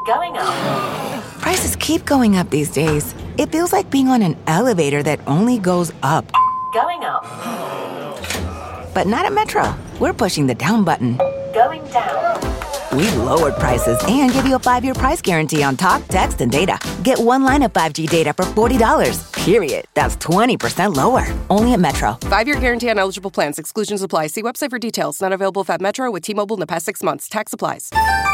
Going up. Prices keep going up these days. It feels like being on an elevator that only goes up. Going up. But not at Metro. We're pushing the down button. Going down. We've lowered prices and give you a 5-year price guarantee on talk, text, and data. Get one line of 5G data for $40, period. That's 20% lower. Only at Metro. 5-year guarantee on eligible plans. Exclusions apply. See website for details. Not available at Metro with T-Mobile in the past 6 months. Tax applies.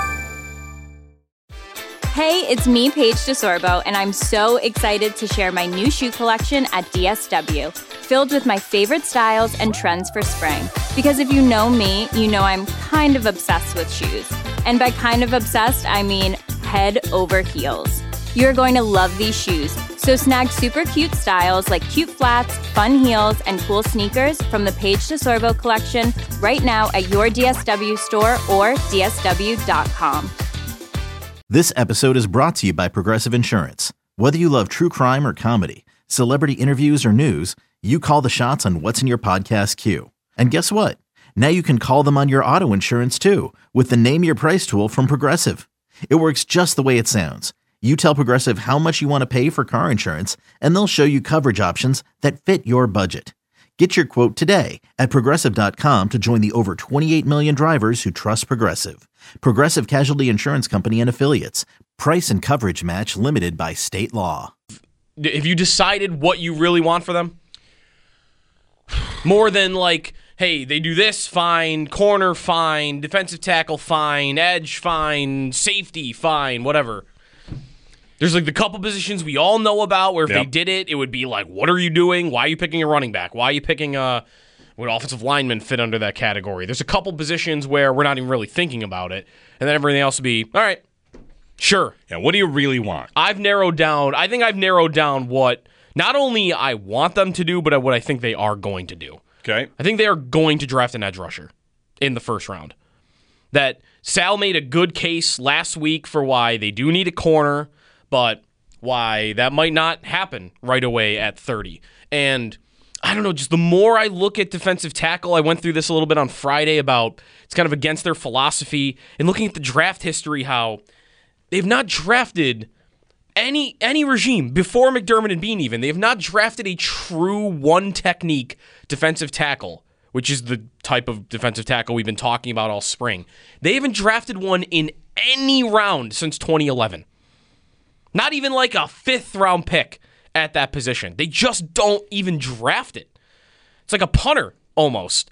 Hey, it's me, Paige DeSorbo, and I'm so excited to share my new shoe collection at DSW, filled with my favorite styles and trends for spring. Because if you know me, you know I'm kind of obsessed with shoes. And by kind of obsessed, I mean head over heels. You're going to love these shoes. So snag super cute styles like cute flats, fun heels, and cool sneakers from the Paige DeSorbo collection right now at your DSW store or dsw.com. This episode is brought to you by Progressive Insurance. Whether you love true crime or comedy, celebrity interviews or news, you call the shots on what's in your podcast queue. And guess what? Now you can call them on your auto insurance too with the Name Your Price tool from Progressive. It works just the way it sounds. You tell Progressive how much you want to pay for car insurance, and they'll show you coverage options that fit your budget. Get your quote today at Progressive.com to join the over 28 million drivers who trust Progressive. Progressive Casualty Insurance Company and Affiliates. Price and coverage match limited by state law. Have you decided what you really want for them? More than like, hey, they do this, fine, corner, fine, defensive tackle, fine, edge, fine, safety, fine, whatever. There's like the couple positions we all know about where if they did it, it would be like, what are you doing? Why are you picking a running back? Why are you picking would offensive linemen fit under that category? There's a couple positions where we're not even really thinking about it. And then everything else would be, all right, sure. Yeah, what do you really want? I think I've narrowed down what not only I want them to do, but what I think they are going to do. Okay. I think they are going to draft an edge rusher in the first round. That Sal made a good case last week for why they do need a corner, but why that might not happen right away at 30. And I don't know, just the more I look at defensive tackle, I went through this a little bit on Friday about it's kind of against their philosophy, and looking at the draft history, how they've not drafted any regime before McDermott and Bean even. They have not drafted a true one-technique defensive tackle, which is the type of defensive tackle we've been talking about all spring. They haven't drafted one in any round since 2011. Not even like a fifth-round pick at that position. They just don't even draft it. It's like a punter, almost.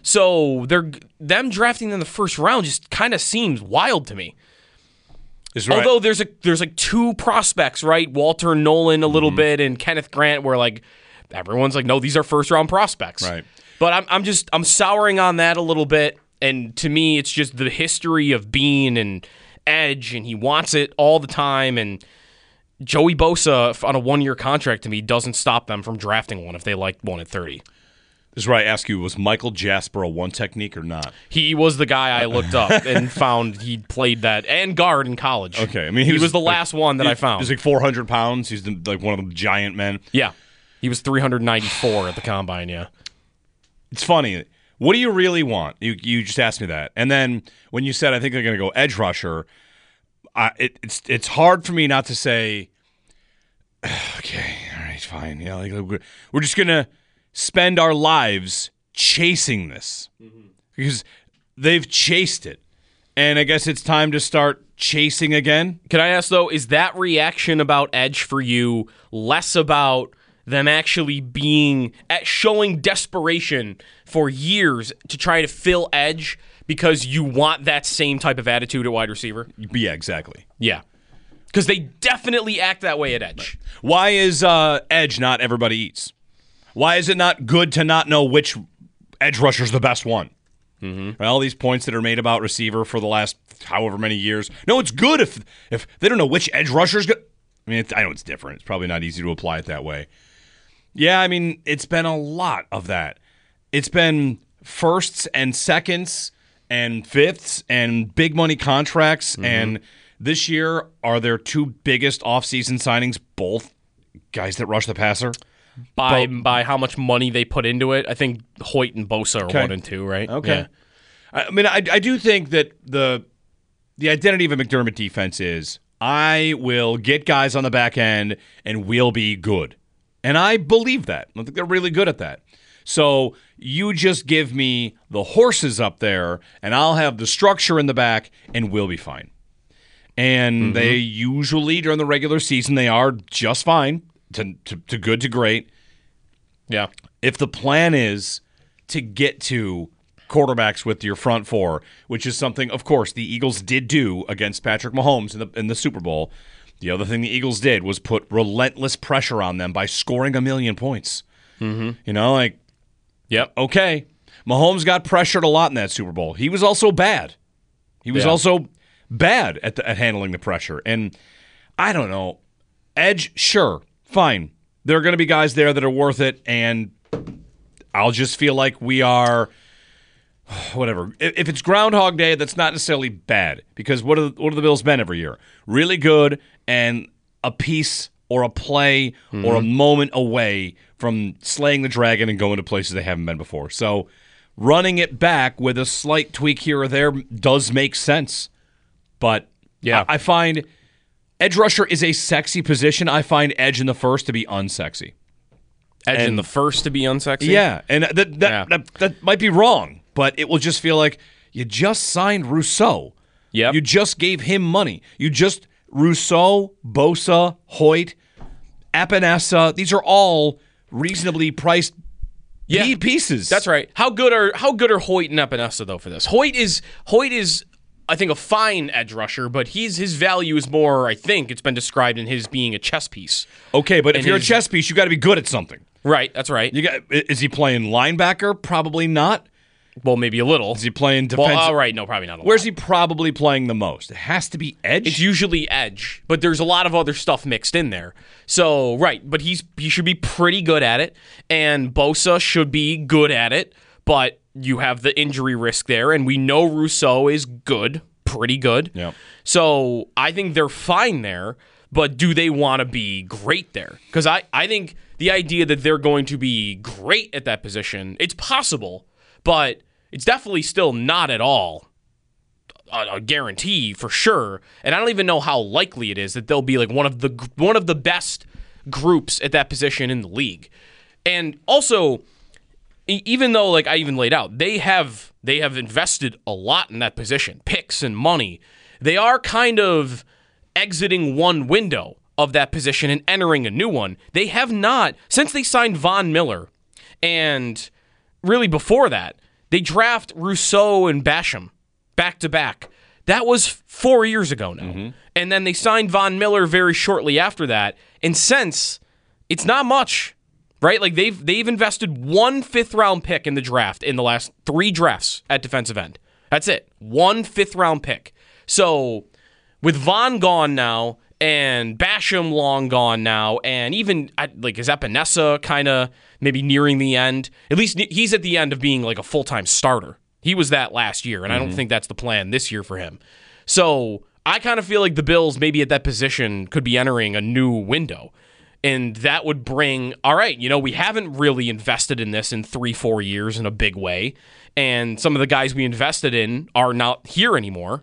So them drafting in the first round just kind of seems wild to me. Right. Although there's like two prospects, right? Walter Nolan a little bit and Kenneth Grant, where like everyone's like, no, these are first-round prospects. Right. But I'm souring on that a little bit, and to me, it's just the history of Bean and edge, and he wants it all the time, and Joey Bosa on a 1-year contract to me doesn't stop them from drafting one if they like one at 30. This is where I ask you, was Michael Jasper a one technique or not? He was the guy I looked up and found he played that and guard in college. Okay, I mean he was the last one that I found. He's like 400 pounds. He's like one of the giant men. Yeah, he was 394 at the combine. Yeah, it's funny. What do you really want? You just asked me that, and then when you said I think they're going to go edge rusher. It's hard for me not to say, okay, all right, fine. Yeah, like we're just gonna spend our lives chasing this because they've chased it, and I guess it's time to start chasing again. Can I ask though, is that reaction about edge for you less about them actually showing desperation for years to try to fill edge? Because you want that same type of attitude at wide receiver? Yeah, exactly. Yeah. Because they definitely act that way at edge. Why is edge not everybody eats? Why is it not good to not know which edge rusher is the best one? Mm-hmm. All these points that are made about receiver for the last however many years. No, it's good if they don't know which edge rusher is good. I mean, I know it's different. It's probably not easy to apply it that way. Yeah, I mean, it's been a lot of that. It's been firsts and seconds and fifths and big money contracts. And this year, are their two biggest offseason signings both guys that rush the passer? By how much money they put into it? I think Hoyt and Bosa are 1 and 2, right? Okay. Yeah. I mean, I do think that the identity of a McDermott defense is I will get guys on the back end and we'll be good. And I believe that. I think they're really good at that. So you just give me the horses up there, and I'll have the structure in the back, and we'll be fine. And they usually, during the regular season, they are just fine to good to great. Yeah. If the plan is to get to quarterbacks with your front four, which is something, of course, the Eagles did do against Patrick Mahomes in the Super Bowl. The other thing the Eagles did was put relentless pressure on them by scoring 1 million points. Yep. Okay. Mahomes got pressured a lot in that Super Bowl. He was also bad. He was also bad at handling the pressure. And I don't know. Edge, sure, fine. There are going to be guys there that are worth it, and I'll just feel like we are whatever. If it's Groundhog Day, that's not necessarily bad, because what are the Bills been every year? Really good and a piece or a play or a moment away from slaying the dragon and going to places they haven't been before. So running it back with a slight tweak here or there does make sense. But yeah, I find edge rusher is a sexy position. I find edge in the first to be unsexy. Edge in the first to be unsexy? Yeah, and that might be wrong, but it will just feel like you just signed Rousseau. Yep. You just gave him money. Rousseau, Bosa, Hoyt, Epinesa, these are all reasonably priced pieces. That's right. How good are Hoyt and Epinesa though for this? Hoyt is I think a fine edge rusher, but his value is more, I think it's been described in his being a chess piece. Okay, but if you're a chess piece, you got to be good at something. Right, that's right. Is he playing linebacker? Probably not. Well, maybe a little. Is he playing defense? Well, right, no, probably not a lot. Where's he probably playing the most? It has to be edge? It's usually edge, but there's a lot of other stuff mixed in there. So, right, but he should be pretty good at it, and Bosa should be good at it, but you have the injury risk there, and we know Rousseau is good, pretty good. Yeah. So I think they're fine there, but do they want to be great there? Because I think the idea that they're going to be great at that position, it's possible, but it's definitely still not at all a guarantee for sure. And I don't even know how likely it is that they'll be like one of the best groups at that position in the league. And also, even though, like I even laid out, they have invested a lot in that position, picks and money. They are kind of exiting one window of that position and entering a new one. They have not, since they signed Von Miller, and really before that, they draft Rousseau and Basham back-to-back. That was 4 years ago now. Mm-hmm. And then they signed Von Miller very shortly after that. And since, it's not much, right? Like they've invested 1 5th-round pick in the draft in the last 3 drafts at defensive end. That's it. 1 5th-round pick. So with Von gone now and Basham long gone now, and even like is Epinesa kind of maybe nearing the end? At least he's at the end of being like a full-time starter. He was that last year, and I don't think that's the plan this year for him. So I kind of feel like the Bills maybe at that position could be entering a new window. And that would bring, all right, we haven't really invested in this in 3-4 years in a big way. And some of the guys we invested in are not here anymore.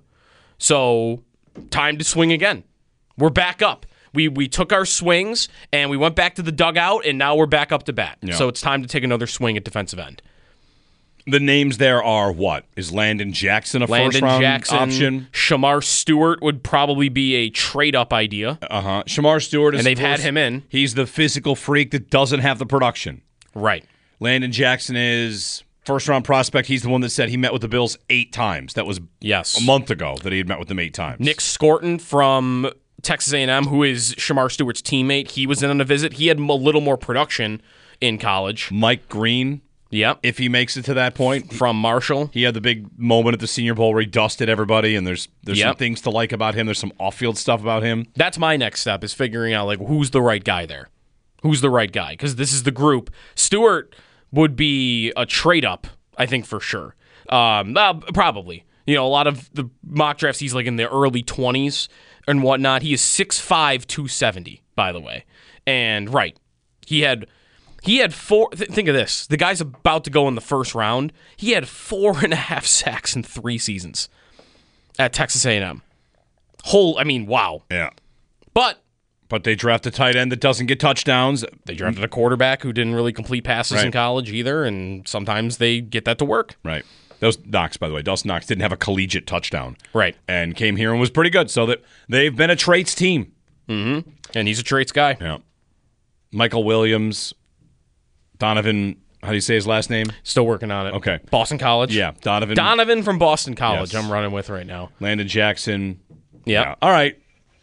So time to swing again. We're back up. We took our swings, and we went back to the dugout, and now we're back up to bat. Yeah. So it's time to take another swing at defensive end. The names there are what? Is Landon Jackson a first-round option? Shamar Stewart would probably be a trade-up idea. Shamar Stewart is, and they've had him in. He's the physical freak that doesn't have the production. Right. Landon Jackson is first-round prospect. He's the one that said he met with the Bills 8 times. That was a month ago that he had met with them 8 times. Nick Scorton from Texas A&M, who is Shamar Stewart's teammate, he was in on a visit. He had a little more production in college. Mike Green. Yep. If he makes it to that point. From Marshall. He had the big moment at the Senior Bowl where he dusted everybody, and there's some things to like about him. There's some off-field stuff about him. That's my next step, is figuring out, like, who's the right guy there. Who's the right guy? Because this is the group. Stewart would be a trade-up, I think, for sure. Probably. A lot of the mock drafts, he's, like, in the early 20s and whatnot. He is 6'5", 270, by the way. And, right, he had 4. Think of this. The guy's about to go in the first round. He had 4.5 sacks in 3 seasons at Texas A&M. Wow. Yeah. But they draft a tight end that doesn't get touchdowns. they drafted a quarterback who didn't really complete passes in Right. college either, and sometimes they get that to work. Right. Dawson Knox, by the way. Dawson Knox didn't have a collegiate touchdown. Right. And came here and was pretty good. So that they've been a traits team. And he's a traits guy. Yeah. Michael Williams, Donovan, how do you say his last name? Still working on it. Okay. Boston College. Yeah, Donovan. Donovan from Boston College. Yes. I'm running with right now. Landon Jackson. Yep. Yeah. All right.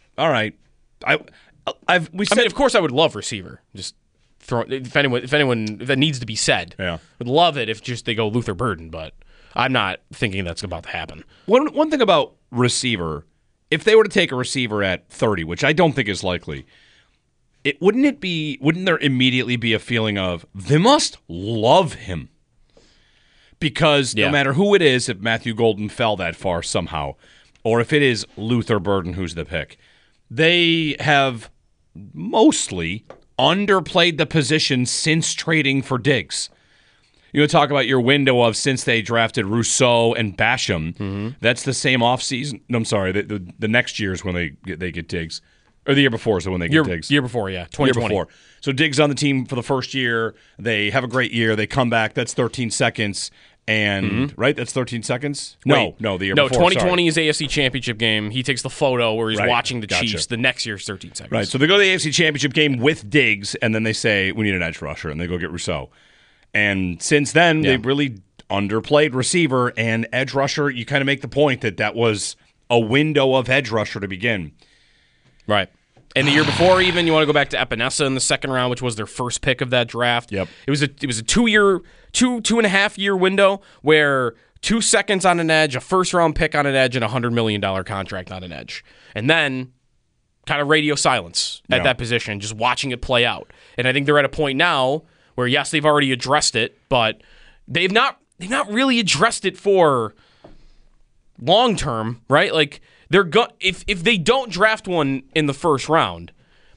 Of course, I would love receiver. Just throw if that needs to be said. Yeah. Would love it if just they go Luther Burden, but I'm not thinking that's about to happen. One thing about receiver, if they were to take a receiver at 30, which I don't think is likely, wouldn't there immediately be a feeling of they must love him? Because no matter who it is, if Matthew Golden fell that far somehow, or if it is Luther Burden who's the pick, they have mostly underplayed the position since trading for Diggs. You talk about your window of since they drafted Rousseau and Basham. Mm-hmm. That's the same offseason. No, I'm sorry. The next year is when they get Diggs. Or the year before is when they get Diggs. Year before, yeah. 2020. Year before. So Diggs on the team for the first year. They have a great year. They come back. That's 13 seconds. And, right? That's 13 seconds? The year before. No, 2020 is AFC Championship game. He takes the photo where he's watching the Gotcha. Chiefs. The next year's 13 seconds. Right. So they go to the AFC Championship game with Diggs, and then they say, we need an edge rusher, and they go get Rousseau. And since then, they've really underplayed receiver and edge rusher. You kind of make the point that was a window of edge rusher to begin. Right. And the year before, even, you want to go back to Epinesa in the second round, which was their first pick of that draft. Yep. It was a 2.5 year window where 2 seconds on an edge, a first round pick on an edge, and a $100 million contract on an edge. And then kind of radio silence at that position, just watching it play out. And I think they're at a point now where, yes, they've already addressed it, but they've not really addressed it for long term, right? Like, if they don't draft one in the first round,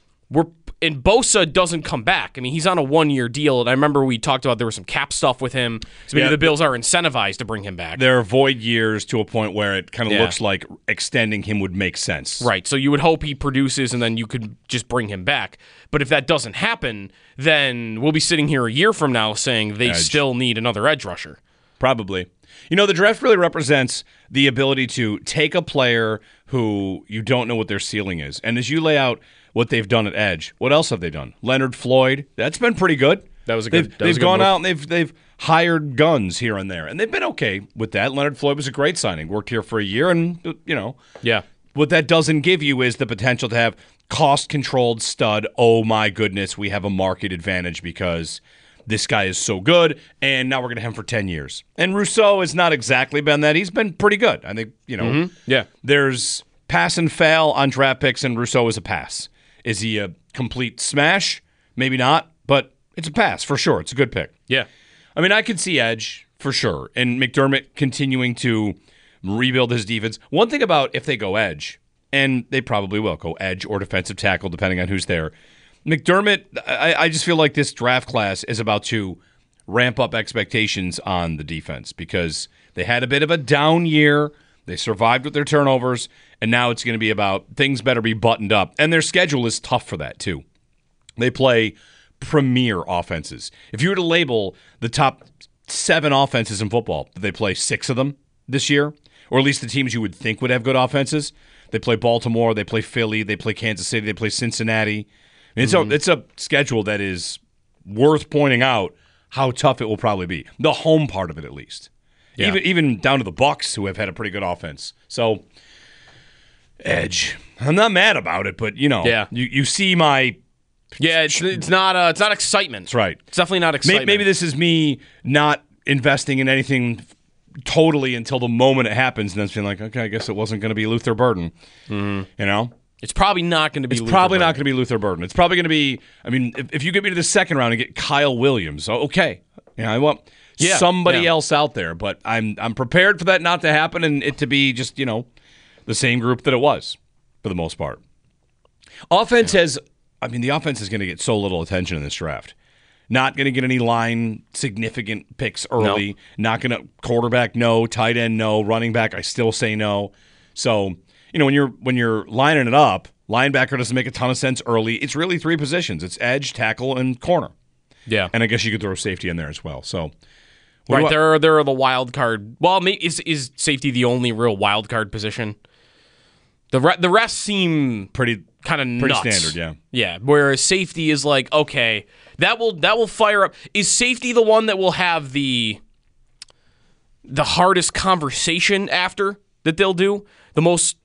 and Bosa doesn't come back. I mean, he's on a 1-year deal, and I remember we talked about there was some cap stuff with him. So maybe the Bills are incentivized to bring him back. There are void years to a point where it kind of looks like extending him would make sense. Right. So you would hope he produces, and then you could just bring him back. But if that doesn't happen, then we'll be sitting here a year from now saying they still need another edge rusher. Probably. The draft really represents the ability to take a player who you don't know what their ceiling is. And as you lay out what they've done at edge, what else have they done? Leonard Floyd, that's been pretty good. That was a good. They've gone out and they've hired guns here and there, and they've been okay with that. Leonard Floyd was a great signing. Worked here for a year, and what that doesn't give you is the potential to have cost-controlled stud. Oh my goodness, we have a market advantage because this guy is so good, and now we're going to have him for 10 years. And Rousseau has not exactly been that. He's been pretty good. I think, there's pass and fail on draft picks, and Rousseau is a pass. Is he a complete smash? Maybe not, but it's a pass for sure. It's a good pick. Yeah. I mean, I could see edge for sure, and McDermott continuing to rebuild his defense. One thing about if they go edge, and they probably will go edge or defensive tackle, depending on who's there, McDermott, I just feel like this draft class is about to ramp up expectations on the defense because they had a bit of a down year. They survived with their turnovers, and now it's going to be about things better be buttoned up. And their schedule is tough for that, too. They play premier offenses. If you were to label the top 7 offenses in football, they play 6 of them this year, or at least the teams you would think would have good offenses. They play Baltimore, they play Philly, they play Kansas City, they play Cincinnati. It's a schedule that is worth pointing out how tough it will probably be. The home part of it, at least. Yeah. Even down to the Bucs, who have had a pretty good offense. So, edge. I'm not mad about it, but you see my. Yeah, it's not excitement. That's right. It's definitely not excitement. Maybe this is me not investing in anything totally until the moment it happens, and then feeling like, okay, I guess it wasn't going to be Luther Burden. It's probably not going to be. It's probably not going to be Luther Burden. It's probably going to be. I mean, if you get me to the second round and get Kyle Williams, okay, I want somebody else out there. But I'm prepared for that not to happen and it to be just the same group that it was for the most part. Offense has. I mean, the offense is going to get so little attention in this draft. Not going to get any line significant picks early. No. Not going to quarterback. No tight end. No running back. I still say no. So. when you're lining it up, linebacker doesn't make a ton of sense early. It's really 3 positions. It's edge, tackle, and corner. Yeah. And I guess you could throw safety in there as well. So, Right, there are the wild card. Well, is safety the only real wild card position? The rest seem pretty kind of nuts. standard, yeah. Yeah, whereas safety is like, okay, that will fire up. Is safety the one that will have the hardest conversation after that they'll do? The most,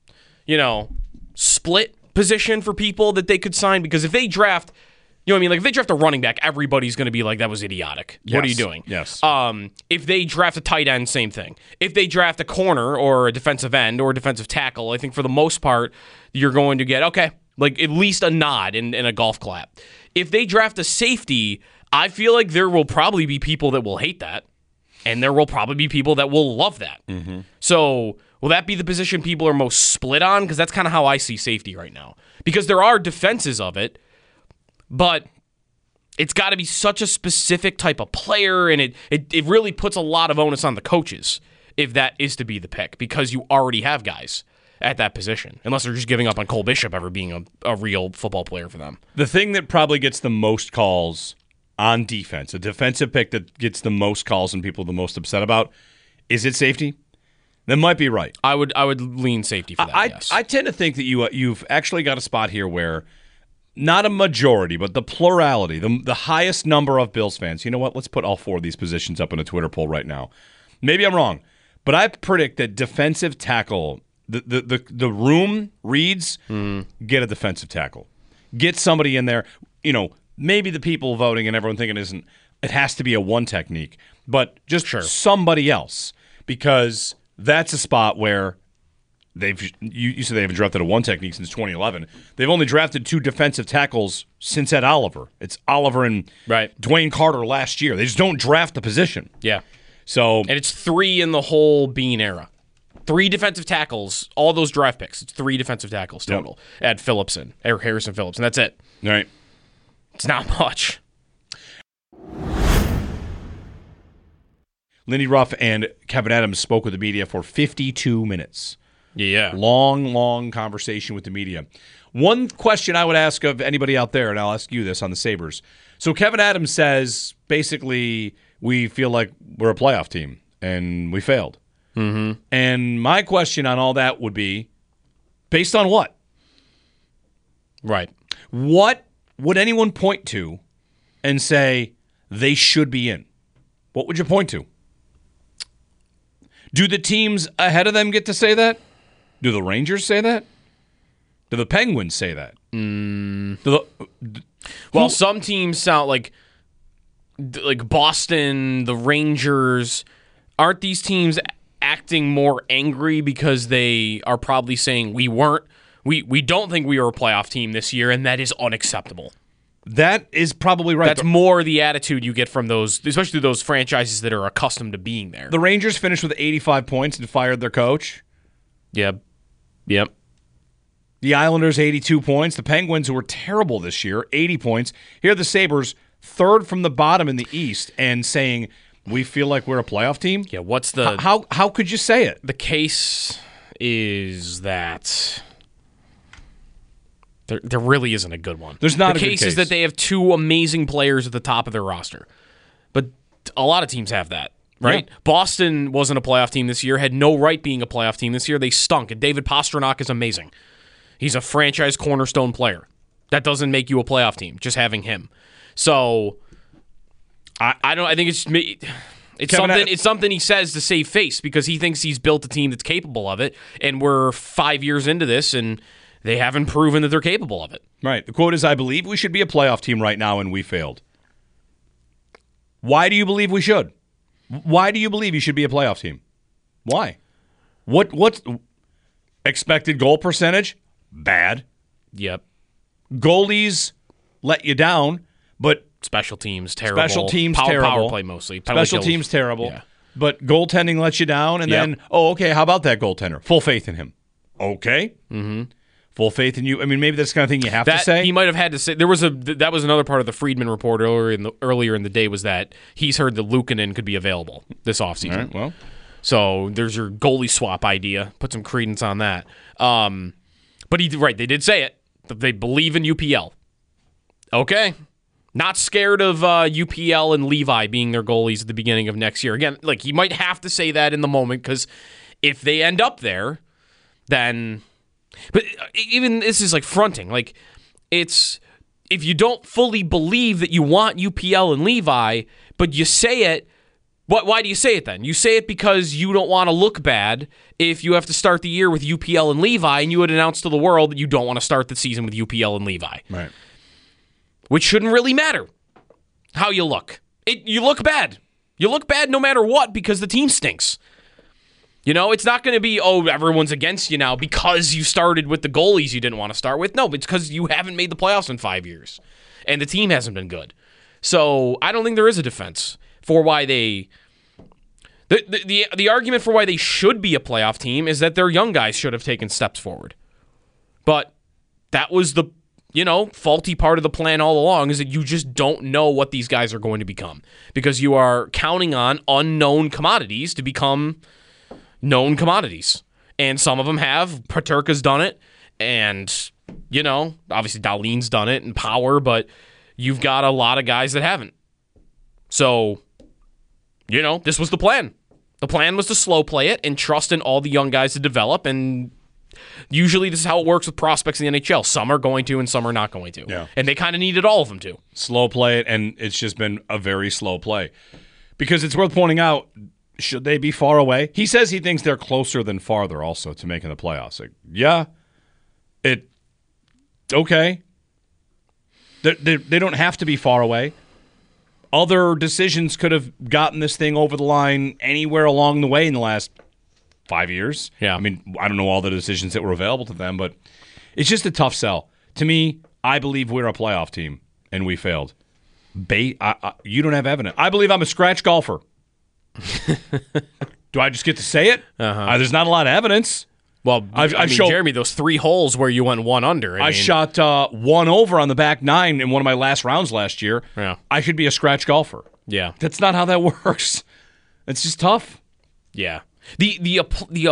split position for people that they could sign? Because if they draft, you know what I mean? Like if they draft a running back, everybody's going to be like, that was idiotic. Yes. What are you doing? Yes. If they draft a tight end, same thing. If they draft a corner or a defensive end or a defensive tackle, I think for the most part, you're going to get, okay, like at least a nod and a golf clap. If they draft a safety, I feel like there will probably be people that will hate that, and there will probably be people that will love that. Mm-hmm. So will that be the position people are most split on? Because that's kind of how I see safety right now. Because there are defenses of it, but it's got to be such a specific type of player, and it really puts a lot of onus on the coaches if that is to be the pick, because you already have guys at that position, unless they're just giving up on Cole Bishop ever being a real football player for them. The thing that probably gets the most calls on defense, a defensive pick that gets the most calls and people the most upset about, is it safety? That might be right. I would lean safety for that, yes. I tend to think that you've actually got a spot here where not a majority, but the plurality, the highest number of Bills fans. You know what? Let's put all 4 of these positions up in a Twitter poll right now. Maybe I'm wrong, but I predict that defensive tackle, the room reads, get a defensive tackle. Get somebody in there. Maybe the people voting and everyone thinking it has to be a one technique, but just somebody else, because that's a spot where you said they haven't drafted a one technique since 2011. They've only drafted 2 defensive tackles since Ed Oliver. It's Oliver and Dwayne Carter last year. They just don't draft the position. Yeah. So, and it's 3 in the whole Bean era. 3 defensive tackles, all those draft picks. It's 3 defensive tackles total. Add Phillipson, Eric Harrison Phillips, and that's it. All right. It's not much. Lindy Ruff and Kevin Adams spoke with the media for 52 minutes. Yeah. Long conversation with the media. One question I would ask of anybody out there, and I'll ask you this on the Sabres. So Kevin Adams says, basically, we feel like we're a playoff team, and we failed. Mm-hmm. And my question on all that would be, based on what? Right. What would anyone point to and say they should be in? What would you point to? Do the teams ahead of them get to say that? Do the Rangers say that? Do the Penguins say that? Well, some teams sound like Boston, the Rangers. Aren't these teams acting more angry because they are probably saying we don't think we were a playoff team this year, and that is unacceptable? That is probably right. That's more the attitude you get from those, especially those franchises that are accustomed to being there. The Rangers finished with 85 points and fired their coach. Yep. The Islanders, 82 points. The Penguins, who were terrible this year, 80 points. Here are the Sabres, 3rd from the bottom in the East, and saying, we feel like we're a playoff team? Yeah, what's the... How could you say it? The case is that... There really isn't a good one. There's not a good case. The case is that they have 2 amazing players at the top of their roster. But a lot of teams have that, right? Yeah. Boston wasn't a playoff team this year, had no right being a playoff team this year. They stunk. And David Pastrnak is amazing. He's a franchise cornerstone player. That doesn't make you a playoff team, just having him. So I think it's something he says to save face, because he thinks he's built a team that's capable of it, and we're 5 years into this, and they haven't proven that they're capable of it. Right. The quote is, I believe we should be a playoff team right now, and we failed. Why do you believe we should? Why do you believe you should be a playoff team? Why? What's expected goal percentage? Bad. Yep. Goalies let you down, but special teams terrible. Terrible. Power play mostly. Special teams terrible. Yeah. But goaltending lets you down, and then, okay, how about that goaltender? Full faith in him. Okay. Mm-hmm. Full faith in you. I mean, maybe that's the kind of thing you have to say. He might have had to say. That was another part of the Friedman report earlier in the day, was that he's heard that Luukkonen could be available this offseason. All right, well, So there's your goalie swap idea. Put some credence on that. But they did say it. They believe in UPL. Okay. Not scared of UPL and Levi being their goalies at the beginning of next year. Again, like, he might have to say that in the moment, because if they end up there, then... But even this is like fronting. Like, it's... If you don't fully believe that you want UPL and Levi, but you say it, why do you say it then? You say it because you don't want to look bad if you have to start the year with UPL and Levi, and you would announce to the world that you don't want to start the season with UPL and Levi. Right. Which shouldn't really matter how you look. You look bad. You look bad no matter what, because the team stinks. You know, it's not going to be, everyone's against you now because you started with the goalies you didn't want to start with. No, it's because you haven't made the playoffs in 5 years, and the team hasn't been good. So I don't think there is a defense for why they... The argument for why they should be a playoff team is that their young guys should have taken steps forward. But that was the, faulty part of the plan all along, is that you just don't know what these guys are going to become, because you are counting on unknown commodities to become known commodities. And some of them have. Paterka's done it, and, obviously Dahlin's done it, and Power, but you've got a lot of guys that haven't. So, this was the plan. The plan was to slow play it and trust in all the young guys to develop, and usually this is how it works with prospects in the NHL. Some are going to and some are not going to. Yeah. And they kind of needed all of them to. Slow play it, and it's just been a very slow play. Because it's worth pointing out, should they be far away? He says he thinks they're closer than farther also to making the playoffs. Like, yeah, okay. They don't have to be far away. Other decisions could have gotten this thing over the line anywhere along the way in the last 5 years. Yeah. I mean, I don't know all the decisions that were available to them, but it's just a tough sell. To me, I believe we're a playoff team, and we failed. You don't have evidence. I believe I'm a scratch golfer. Do I just get to say it? There's not a lot of evidence. Well, Jeremy, those 3 holes where you went 1 under. I shot 1 over on the back 9 in one of my last rounds last year. Yeah. I should be a scratch golfer. Yeah. That's not how that works. It's just tough. Yeah. The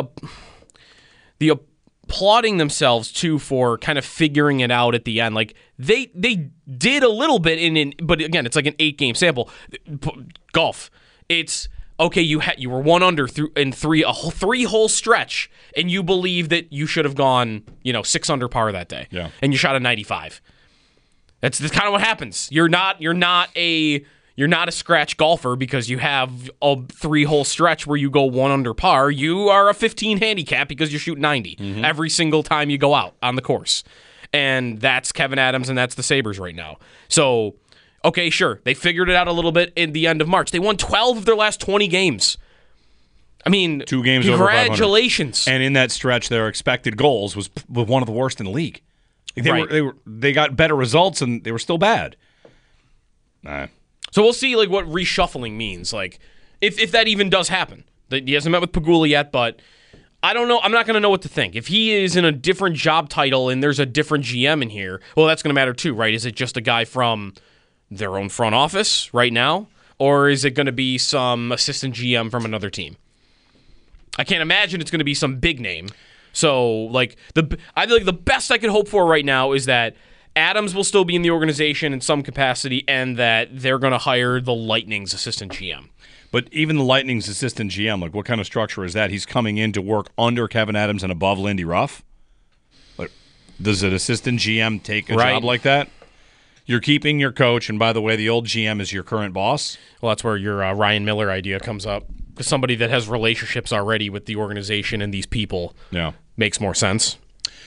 applauding themselves too for kind of figuring it out at the end. Like they did a little bit but again, it's like an 8-game sample. Golf. It's okay, you were 1 under in a 3-hole stretch, and you believe that you should have gone, 6 under par that day. Yeah. And you shot a 95. That's kind of what happens. You're not a scratch golfer because you have a 3-hole stretch where you go 1 under par. You are a 15 handicap because you shoot 90 every single time you go out on the course. And that's Kevin Adams, and that's the Sabres right now. So, okay, sure. They figured it out a little bit in the end of March. They won 12 of their last 20 games. I mean, 2 games over 500. Congratulations. And in that stretch, their expected goals was one of the worst in the league. They got better results, and they were still bad. So we'll see what reshuffling means. If that even does happen. He hasn't met with Pegula yet, but I don't know. I'm not going to know what to think. If he is in a different job title and there's a different GM in here, well, that's going to matter too, right? Is it just a guy from their own front office right now? Or is it going to be some assistant GM from another team? I can't imagine it's going to be some big name. So, I feel like the best I could hope for right now is that Adams will still be in the organization in some capacity, and that they're going to hire the Lightning's assistant GM. But even the Lightning's assistant GM, what kind of structure is that? He's coming in to work under Kevin Adams and above Lindy Ruff? Does an assistant GM take a job like that? You're keeping your coach, and by the way, the old GM is your current boss? Well, that's where your Ryan Miller idea comes up. Because somebody that has relationships already with the organization and these people makes more sense.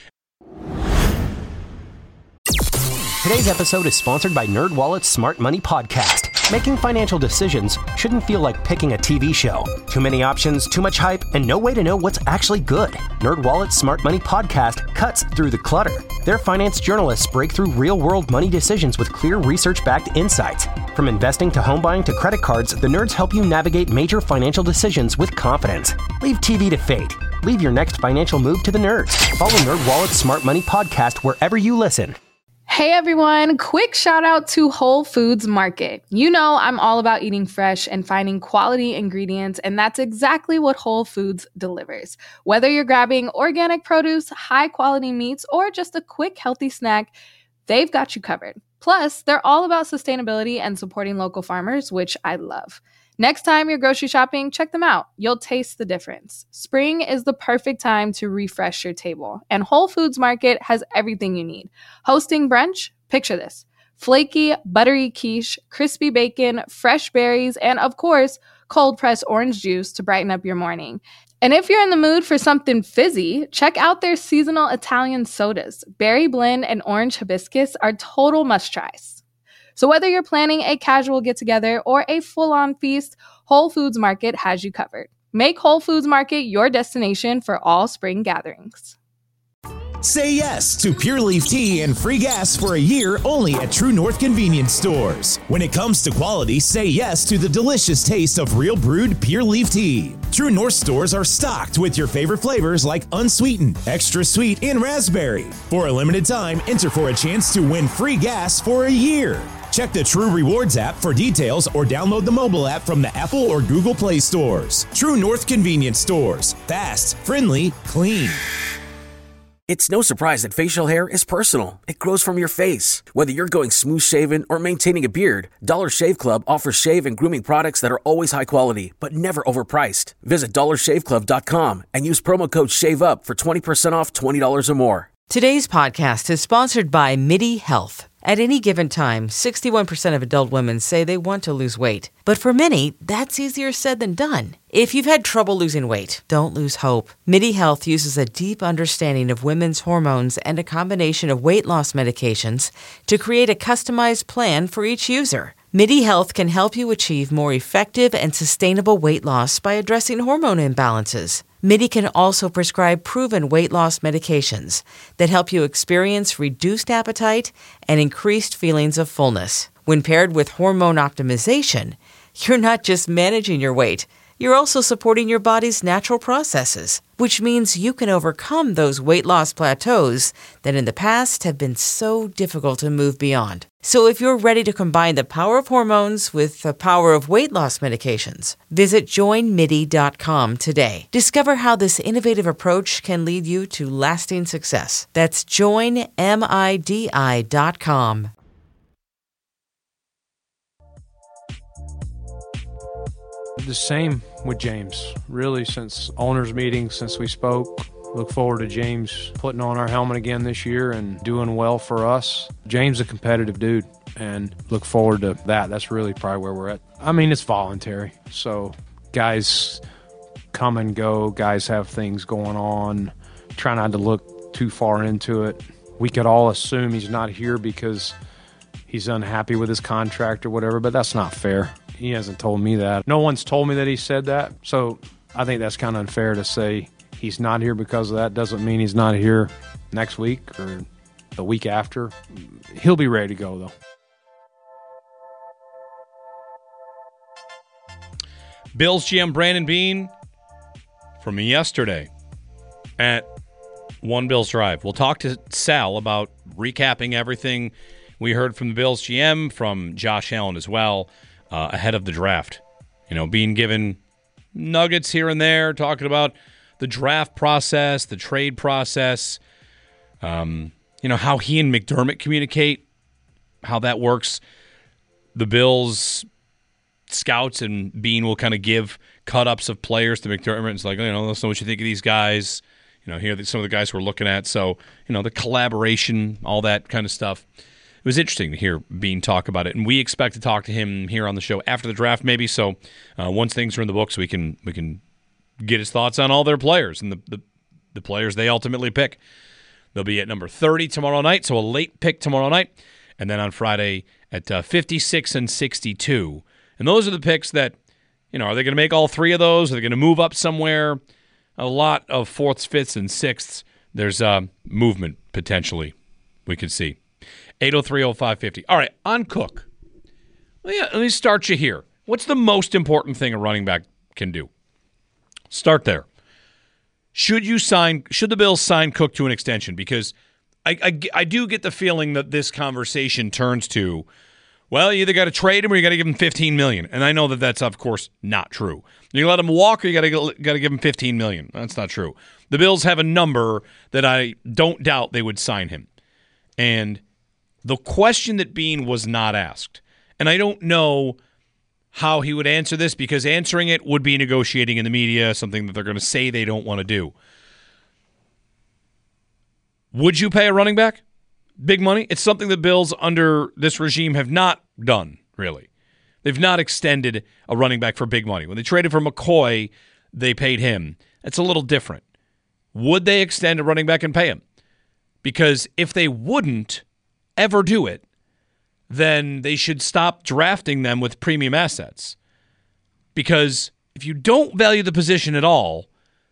Today's episode is sponsored by NerdWallet's Smart Money Podcast. Making financial decisions shouldn't feel like picking a TV show. Too many options, too much hype, and no way to know what's actually good. NerdWallet's Smart Money Podcast cuts through the clutter. Their finance journalists break through real-world money decisions with clear research-backed insights. From investing to home buying to credit cards, the nerds help you navigate major financial decisions with confidence. Leave TV to fate. Leave your next financial move to the nerds. Follow NerdWallet's Smart Money Podcast wherever you listen. Hey everyone, quick shout out to Whole Foods Market. You know I'm all about eating fresh and finding quality ingredients, and that's exactly what Whole Foods delivers. Whether you're grabbing organic produce, high quality meats, or just a quick healthy snack, they've got you covered. Plus, they're all about sustainability and supporting local farmers, which I love. Next time you're grocery shopping, check them out. You'll taste the difference. Spring is the perfect time to refresh your table, and Whole Foods Market has everything you need. Hosting brunch? Picture this. Flaky, buttery quiche, crispy bacon, fresh berries, and of course, cold-pressed orange juice to brighten up your morning. And if you're in the mood for something fizzy, check out their seasonal Italian sodas. Berry blend and orange hibiscus are total must-tries. So whether you're planning a casual get-together or a full-on feast, Whole Foods Market has you covered. Make Whole Foods Market your destination for all spring gatherings. Say yes to Pure Leaf Tea and free gas for a year only at True North Convenience Stores. When it comes to quality, say yes to the delicious taste of real brewed Pure Leaf Tea. True North stores are stocked with your favorite flavors like unsweetened, extra sweet, and raspberry. For a limited time, enter for a chance to win free gas for a year. Check the True Rewards app for details or download the mobile app from the Apple or Google Play stores. True North Convenience Stores. Fast, friendly, clean. It's no surprise that facial hair is personal. It grows from your face. Whether you're going smooth shaven or maintaining a beard, Dollar Shave Club offers shave and grooming products that are always high quality, but never overpriced. Visit DollarShaveClub.com and use promo code SHAVEUP for 20% off $20 or more. Today's podcast is sponsored by MIDI Health. At any given time, 61% of adult women say they want to lose weight. But for many, that's easier said than done. If you've had trouble losing weight, don't lose hope. MIDI Health uses a deep understanding of women's hormones and a combination of weight loss medications to create a customized plan for each user. MIDI Health can help you achieve more effective and sustainable weight loss by addressing hormone imbalances. MIDI can also prescribe proven weight loss medications that help you experience reduced appetite and increased feelings of fullness. When paired with hormone optimization, you're not just managing your weight, you're also supporting your body's natural processes, which means you can overcome those weight loss plateaus that in the past have been so difficult to move beyond. So if you're ready to combine the power of hormones with the power of weight loss medications, visit joinmidi.com today. Discover how this innovative approach can lead you to lasting success. That's joinmidi.com. The same with James. Really, since owners' meeting, since we spoke, look forward to James putting on our helmet again this year and doing well for us. James is a competitive dude, and look forward to that. That's really probably where we're at. I mean, it's voluntary, so guys come and go. Guys have things going on. Try not to look too far into it. We could all assume he's not here because he's unhappy with his contract or whatever, but that's not fair. He hasn't told me that. No one's told me that he said that, so I think that's kind of unfair to say he's not here because of that. Doesn't mean he's not here next week or the week after. He'll be ready to go, though. Bills GM Brandon Beane from yesterday at One Bills Drive. We'll talk to Sal about recapping everything we heard from the Bills GM, from Josh Allen as well, ahead of the draft. You know, being given nuggets here and there, talking about the draft process, the trade process, you know, how he and McDermott communicate, how that works. The Bills scouts and Beane will kind of give cut-ups of players to McDermott. It's like, you know, let's know what you think of these guys. You know, here are some of the guys we're looking at. So, you know, the collaboration, all that kind of stuff. It was interesting to hear Beane talk about it, and we expect to talk to him here on the show after the draft, maybe. So once things are in the books, we can get his thoughts on all their players and the players they ultimately pick. They'll be at number 30 tomorrow night, so a late pick tomorrow night, and then on Friday at 56 and 62. And those are the picks that, you know, are they going to make all three of those? Are they going to move up somewhere? A lot of fourths, fifths, and sixths. There's movement potentially we could see. 803-0550. All right, on Cook. Let me start you here. What's the most important thing a running back can do? Start there. Should the Bills sign Cook to an extension? Because I do get the feeling that this conversation turns to, well, you either got to trade him or you got to give him $15 million. And I know that that's, of course, not true. You let him walk or you got to give him $15 million. That's not true. The Bills have a number that I don't doubt they would sign him. And the question that Beane was not asked, and I don't know how he would answer this because answering it would be negotiating in the media, something that they're going to say they don't want to do. Would you pay a running back big money? It's something the Bills under this regime have not done, really. They've not extended a running back for big money. When they traded for McCoy, they paid him. It's a little different. Would they extend a running back and pay him? Because if they wouldn't ever do it, then they should stop drafting them with premium assets. Because if you don't value the position at all,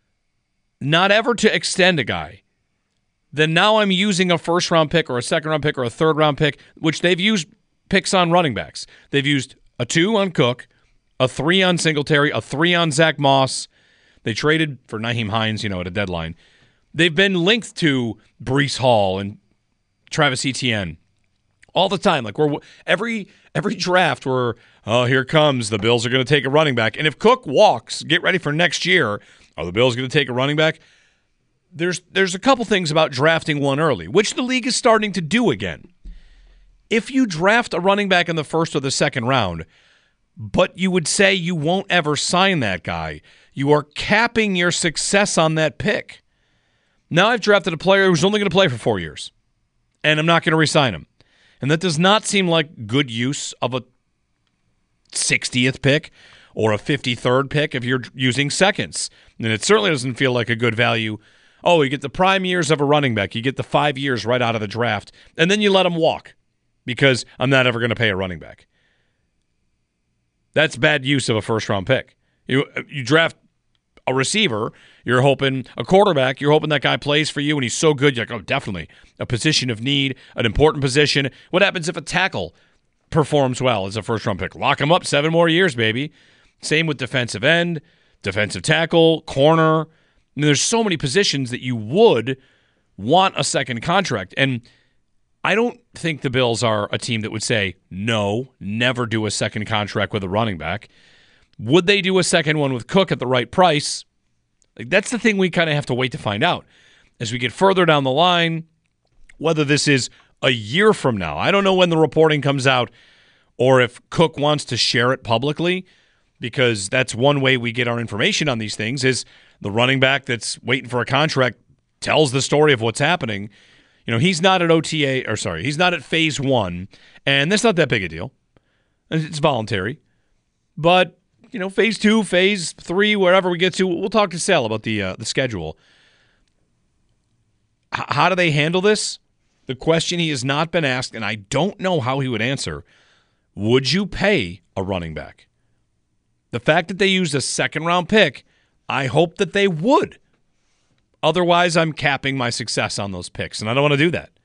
not ever to extend a guy, then now I'm using a first-round pick or a second-round pick or a third-round pick, which they've used picks on running backs. They've used a 2 on Cook, a 3 on Singletary, a 3 on Zach Moss. They traded for Nyheim Hines, at a deadline. They've been linked to Breece Hall and Travis Etienne all the time. Like we're every draft where, here comes, the Bills are going to take a running back. And if Cook walks, get ready for next year, are the Bills going to take a running back? There's a couple things about drafting one early, which the league is starting to do again. If you draft a running back in the first or the second round, but you would say you won't ever sign that guy, you are capping your success on that pick. Now I've drafted a player who's only going to play for 4 years, and I'm not going to re-sign him. And that does not seem like good use of a 60th pick or a 53rd pick if you're using seconds. And it certainly doesn't feel like a good value. Oh, you get the prime years of a running back. You get the 5 years right out of the draft, and then you let him walk because I'm not ever going to pay a running back. That's bad use of a first-round pick. You draft a receiver, you're hoping a quarterback, you're hoping that guy plays for you, and he's so good, you're like, oh, definitely a position of need, an important position. What happens if a tackle performs well as a first-round pick? Lock him up 7 more years, baby. Same with defensive end, defensive tackle, corner. I mean, there's so many positions that you would want a second contract. And I don't think the Bills are a team that would say, no, never do a second contract with a running back. Would they do a second one with Cook at the right price? Like, that's the thing we kind of have to wait to find out. As we get further down the line, whether this is a year from now, I don't know when the reporting comes out, or if Cook wants to share it publicly, because that's one way we get our information on these things, is the running back that's waiting for a contract tells the story of what's happening. He's not at he's not at phase 1, and that's not that big a deal. It's voluntary. But, phase 2, phase 3, wherever we get to, we'll talk to Sal about the schedule. How do they handle this? The question he has not been asked, and I don't know how he would answer, would you pay a running back? The fact that they used a second-round pick, I hope that they would. Otherwise, I'm capping my success on those picks, and I don't want to do that.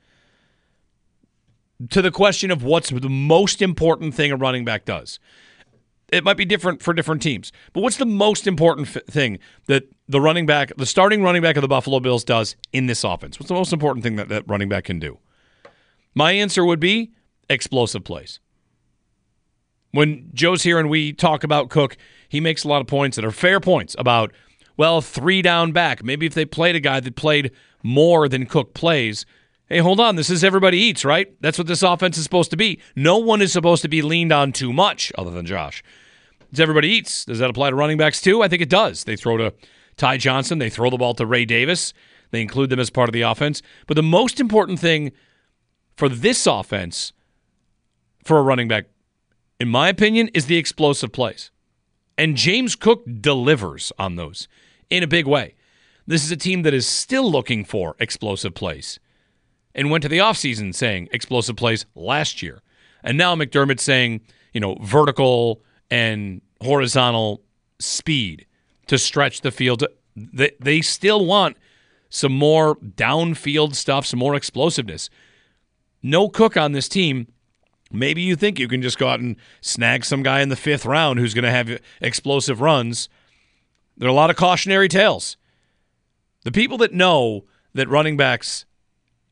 To the question of what's the most important thing a running back does, it might be different for different teams, but what's the most important thing that the starting running back of the Buffalo Bills does in this offense? What's the most important thing that running back can do? My answer would be explosive plays. When Joe's here and we talk about Cook, he makes a lot of points that are fair points about, 3 down back. Maybe if they played a guy that played more than Cook plays, hey, hold on, this is everybody eats, right? That's what this offense is supposed to be. No one is supposed to be leaned on too much other than Josh. It's everybody eats. Does that apply to running backs too? I think it does. They throw to Ty Johnson. They throw the ball to Ray Davis. They include them as part of the offense. But the most important thing for this offense, for a running back, in my opinion, is the explosive plays. And James Cook delivers on those in a big way. This is a team that is still looking for explosive plays and went to the offseason saying explosive plays last year. And now McDermott's saying, vertical and horizontal speed to stretch the field. They still want some more downfield stuff, some more explosiveness. No Cook on this team. Maybe you think you can just go out and snag some guy in the 5th round who's going to have explosive runs. There are a lot of cautionary tales. The people that know that running backs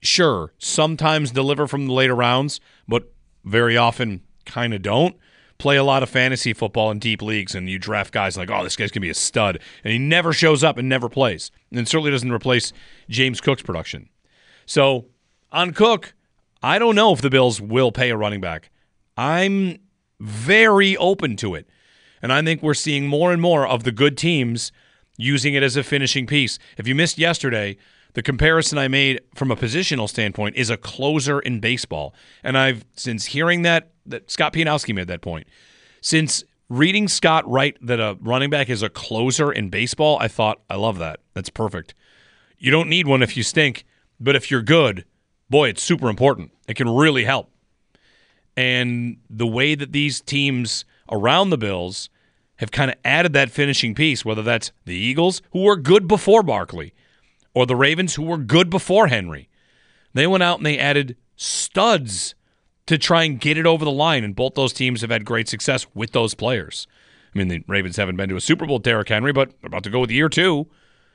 sure, sometimes deliver from the later rounds, but very often kind of don't. Play a lot of fantasy football in deep leagues, and you draft guys like, oh, this guy's going to be a stud, and he never shows up and never plays. And certainly doesn't replace James Cook's production. So on Cook, I don't know if the Bills will pay a running back. I'm very open to it. And I think we're seeing more and more of the good teams using it as a finishing piece. If you missed yesterday, the comparison I made from a positional standpoint is a closer in baseball. And I've, since hearing that Scott Pianowski made that point, since reading Scott write that a running back is a closer in baseball, I thought, I love that. That's perfect. You don't need one if you stink, but if you're good, boy, it's super important. It can really help. And the way that these teams around the Bills have kind of added that finishing piece, whether that's the Eagles, who were good before Barkley, or the Ravens, who were good before Henry. They went out and they added studs to try and get it over the line, and both those teams have had great success with those players. I mean, the Ravens haven't been to a Super Bowl with Derrick Henry, but they're about to go with year 2.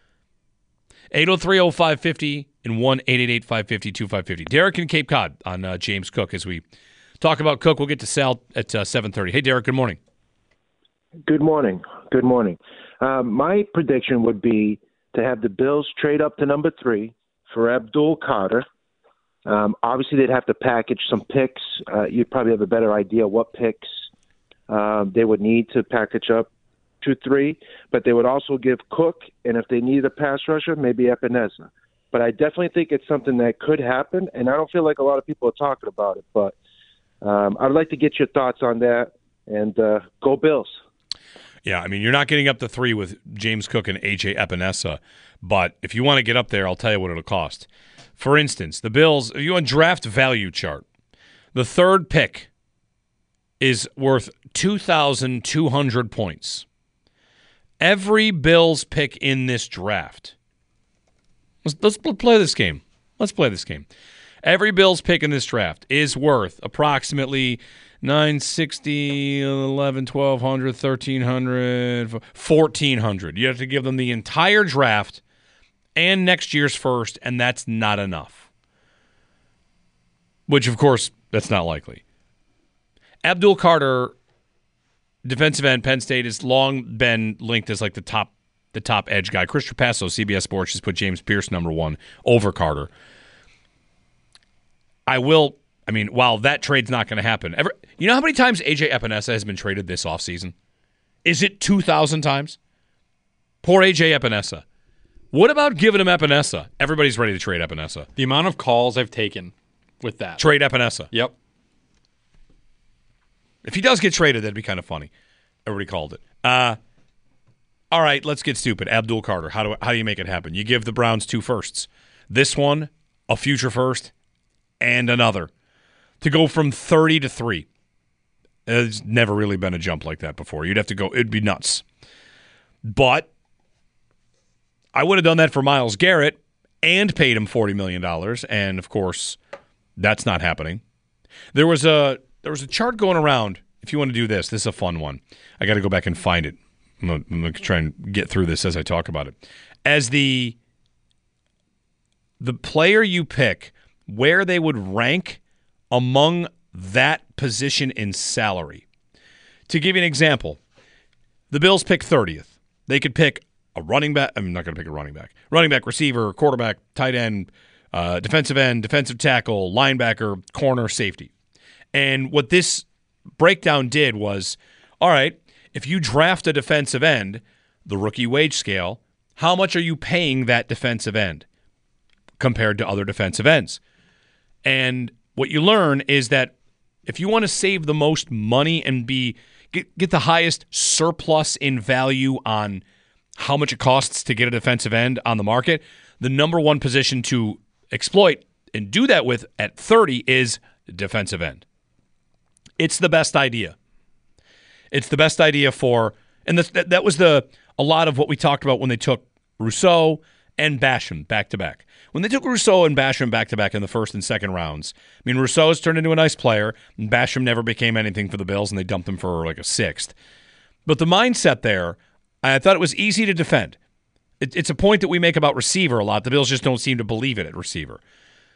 803-0550 and 1-888-550-2550. Derek in Cape Cod on James Cook. As we talk about Cook, we'll get to Sal at 7:30. Hey, Derek, good morning. Good morning. Good morning. My prediction would be to have the Bills trade up to number 3 for Abdul Carter. Obviously, they'd have to package some picks. You'd probably have a better idea what picks they would need to package up to 3. But they would also give Cook, and if they need a pass rusher, maybe Epinesa. But I definitely think it's something that could happen, and I don't feel like a lot of people are talking about it. But I'd like to get your thoughts on that, and go Bills. Yeah, I mean, you're not getting up to 3 with James Cook and A.J. Epinesa, but if you want to get up there, I'll tell you what it'll cost. For instance, the Bills, if you want draft value chart, the third pick is worth 2,200 points. Every Bills pick in this draft. Let's play this game. Let's play this game. Every Bills pick in this draft is worth approximately 960, 11, 1,200, 1,300, 1,400. You have to give them the entire draft and next year's first, and that's not enough. Which, of course, that's not likely. Abdul Carter, defensive end, Penn State, has long been linked as like the top edge guy. Chris Trapasso, CBS Sports, has put James Pierce number 1 over Carter. While that trade's not going to happen, you know how many times A.J. Epinesa has been traded this offseason? Is it 2,000 times? Poor A.J. Epinesa. What about giving him Epinesa? Everybody's ready to trade Epinesa. The amount of calls I've taken with that. Trade Epinesa. Yep. If he does get traded, that'd be kind of funny. Everybody called it. All right, let's get stupid. Abdul Carter, how do you make it happen? You give the Browns 2 firsts. This one, a future first, and another. To go from 30 to 3. There's never really been a jump like that before. You'd have to go, it'd be nuts. But I would have done that for Myles Garrett and paid him $40 million, and of course, that's not happening. There was a chart going around. If you want to do this is a fun one. I got to go back and find it. I'm going to try and get through this as I talk about it. As the player you pick, where they would rank among that position in salary. To give you an example, the Bills pick 30th. They could pick a running back. I'm not going to pick a running back. Running back, receiver, quarterback, tight end, defensive tackle, linebacker, corner, safety. And what this breakdown did was, all right, if you draft a defensive end, the rookie wage scale, how much are you paying that defensive end compared to other defensive ends? And what you learn is that if you want to save the most money and get the highest surplus in value on how much it costs to get a defensive end on the market, the number one position to exploit and do that with at 30 is defensive end. It's the best idea. It's the best idea for, and that was a lot of what we talked about when they took Rousseau and Basham back-to-back. When they took Rousseau and Basham back-to-back in the first and second rounds, I mean, Rousseau has turned into a nice player, and Basham never became anything for the Bills, and they dumped him for like a 6th. But the mindset there, I thought it was easy to defend. It's a point that we make about receiver a lot. The Bills just don't seem to believe it at receiver.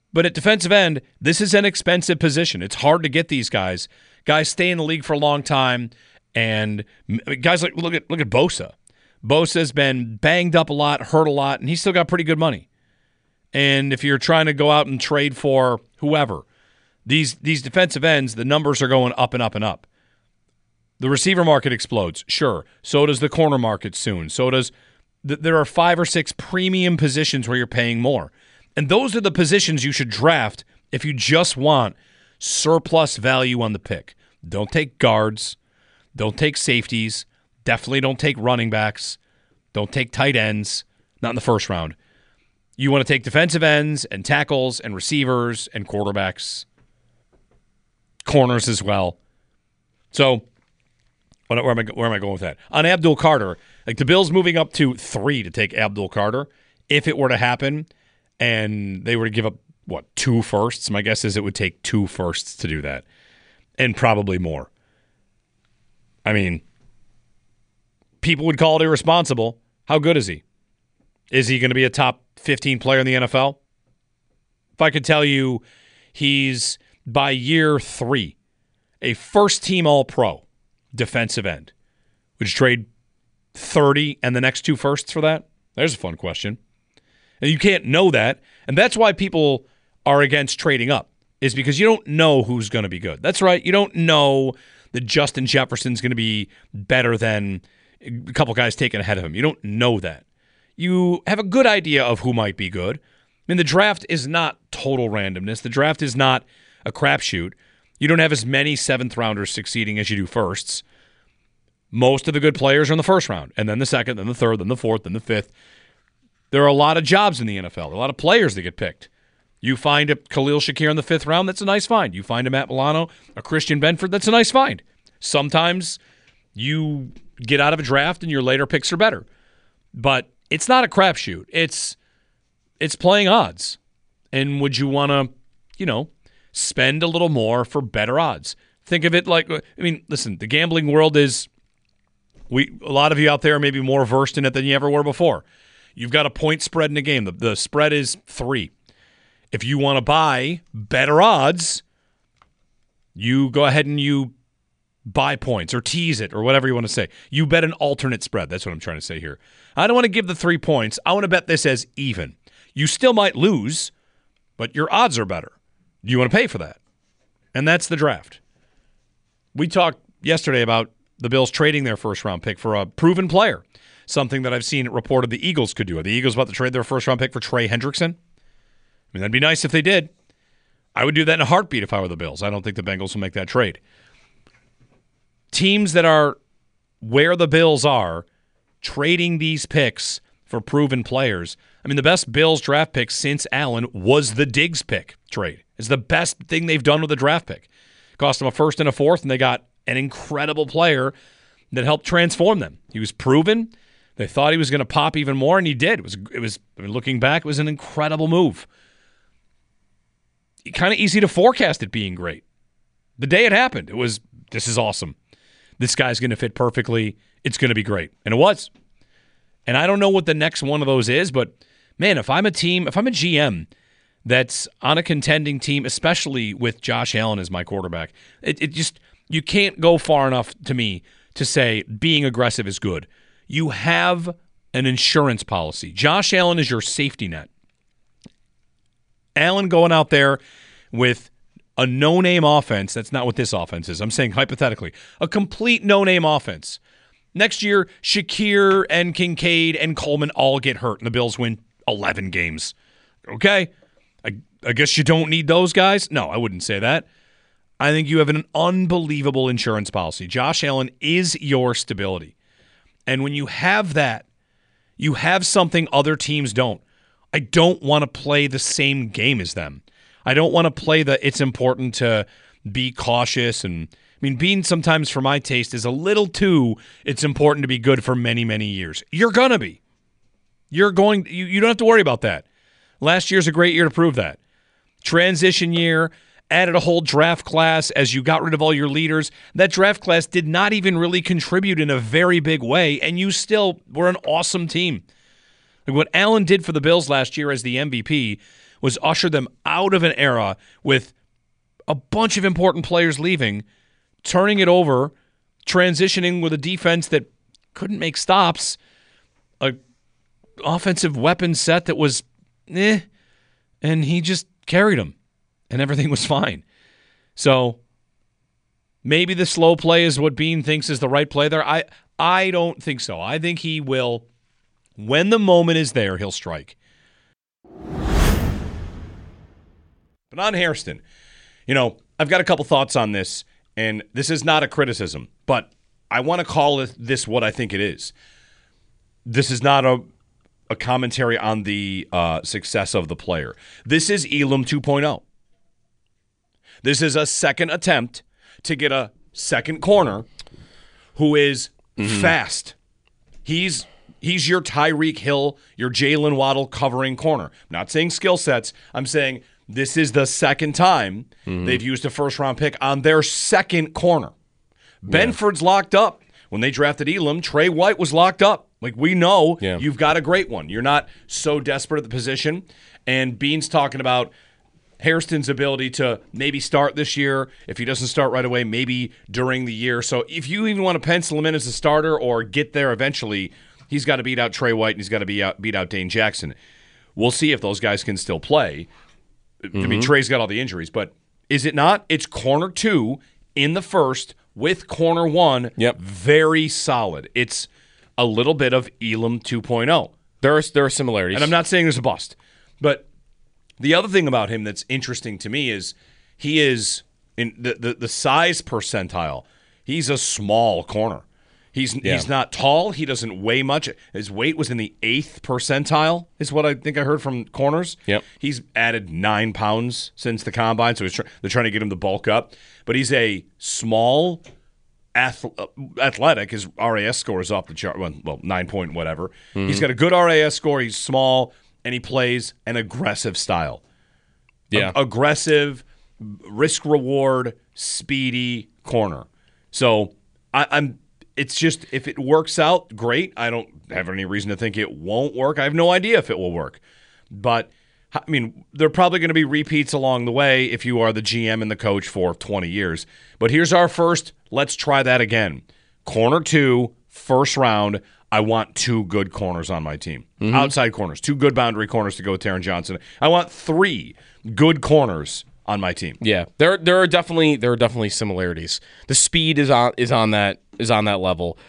But at defensive end, this is an expensive position. It's hard to get these guys. Guys stay in the league for a long time, and guys like look at Bosa. Bosa's been banged up a lot, hurt a lot, and he's still got pretty good money. And if you're trying to go out and trade for whoever, these defensive ends, the numbers are going up and up and up. The receiver market explodes, sure. So does the corner market soon. So does there are 5 or 6 premium positions where you're paying more. And those are the positions you should draft if you just want surplus value on the pick. Don't take guards. Don't take safeties. Definitely don't take running backs. Don't take tight ends. Not in the first round. You want to take defensive ends and tackles and receivers and quarterbacks. Corners as well. So where am I going with that? On Abdul Carter, like the Bills moving up to 3 to take Abdul Carter, if it were to happen and they were to give up, 2 firsts? My guess is it would take 2 firsts to do that, and probably more. I mean, people would call it irresponsible. How good is he? Is he going to be a top 15 player in the NFL? If I could tell you he's, by year 3, a first-team All-Pro defensive end, would you trade 30 and the next 2 firsts for that? There's a fun question. And you can't know that, and that's why people are against trading up, is because you don't know who's going to be good. That's right. You don't know that Justin Jefferson's going to be better than a couple guys taken ahead of him. You don't know that. You have a good idea of who might be good. I mean, the draft is not total randomness. The draft is not a crapshoot. You don't have as many 7th-rounders succeeding as you do firsts. Most of the good players are in the first round, and then the second, then the third, then the fourth, then the fifth. There are a lot of jobs in the NFL. There are a lot of players that get picked. You find a Khalil Shakir in the 5th round, that's a nice find. You find a Matt Milano, a Christian Benford, that's a nice find. Sometimes you get out of a draft and your later picks are better. But it's not a crapshoot. It's playing odds. And would you want to, spend a little more for better odds? Think of it like, listen, the gambling world is, a lot of you out there are maybe more versed in it than you ever were before. You've got a point spread in a game. The spread is 3. If you want to buy better odds, you go ahead and you buy points or tease it or whatever you want to say. You bet an alternate spread. That's what I'm trying to say here. I don't want to give the 3 points. I want to bet this as even. You still might lose, but your odds are better. Do you want to pay for that? And that's the draft. We talked yesterday about the Bills trading their first-round pick for a proven player, something that I've seen reported the Eagles could do. Are the Eagles about to trade their first-round pick for Trey Hendrickson? That'd be nice if they did. I would do that in a heartbeat if I were the Bills. I don't think the Bengals will make that trade. Teams that are where the Bills are, trading these picks for proven players. The best Bills draft pick since Allen was the Diggs pick trade. It's the best thing they've done with a draft pick. Cost them a 1st and a 4th, and they got an incredible player that helped transform them. He was proven. They thought he was going to pop even more, and he did. It was looking back, it was an incredible move. Kind of easy to forecast it being great. The day it happened, this is awesome. This guy's going to fit perfectly. It's going to be great. And it was. And I don't know what the next one of those is, but man, if I'm a GM that's on a contending team, especially with Josh Allen as my quarterback, it just, you can't go far enough to me to say being aggressive is good. You have an insurance policy. Josh Allen is your safety net. Allen going out there with a no-name offense. That's not what this offense is. I'm saying hypothetically. A complete no-name offense. Next year, Shakir and Kincaid and Coleman all get hurt, and the Bills win 11 games. Okay? I guess you don't need those guys? No, I wouldn't say that. I think you have an unbelievable insurance policy. Josh Allen is your stability. And when you have that, you have something other teams don't. I don't want to play the same game as them. I don't want to play it's important to be cautious. And being sometimes for my taste is a little too, it's important to be good for many, many years. You're going to be. You don't have to worry about that. Last year's a great year to prove that. Transition year, added a whole draft class as you got rid of all your leaders. That draft class did not even really contribute in a very big way, and you still were an awesome team. Like what Allen did for the Bills last year as the MVP was usher them out of an era with a bunch of important players leaving, turning it over, transitioning with a defense that couldn't make stops, a offensive weapon set that was and he just carried them, and everything was fine. So maybe the slow play is what Beane thinks is the right play there. I don't think so. I think he will, when the moment is there, he'll strike. But on Hairston, I've got a couple thoughts on this, and this is not a criticism, but I want to call this what I think it is. This is not a commentary on the success of the player. This is Elam 2.0. This is a second attempt to get a second corner who is fast. He's your Tyreek Hill, your Jalen Waddle covering corner. I'm not saying skill sets. I'm saying this is the second time they've used a first-round pick on their second corner. Benford's locked up. When they drafted Elam, Trey White was locked up. Like, we know you've got a great one. You're not so desperate at the position. And Beane's talking about Hairston's ability to maybe start this year. If he doesn't start right away, maybe during the year. So if you even want to pencil him in as a starter or get there eventually, he's got to beat out Trey White and he's got to beat out Dane Jackson. We'll see if those guys can still play. I mean, Trey's got all the injuries, but is it not? It's corner 2 in the first with corner 1. Very solid. It's a little bit of Elam 2.0. There are similarities. And I'm not saying there's a bust. But the other thing about him that's interesting to me is he is in the size percentile. He's a small corner. He's not tall. He doesn't weigh much. His weight was in the 8th percentile, is what I think I heard from corners. He's added 9 pounds since the combine, so they're trying to get him to bulk up. But he's a small, athletic. His RAS score is off the chart. Well, 9 point whatever. He's got a good RAS score. He's small, and he plays an aggressive style. Aggressive, risk-reward, speedy corner. So I'm. It's just, if it works out, great. I don't have any reason to think it won't work. I have no idea if it will work. But, I mean, there are probably going to be repeats along the way if you are the GM and the coach for 20 years. But here's our first, let's try that again. Corner 2, first round, I want 2 good corners on my team. Outside corners, 2 good boundary corners to go with Taron Johnson. I want 3 good corners on my team. Yeah, there are definitely similarities. The speed is on that level.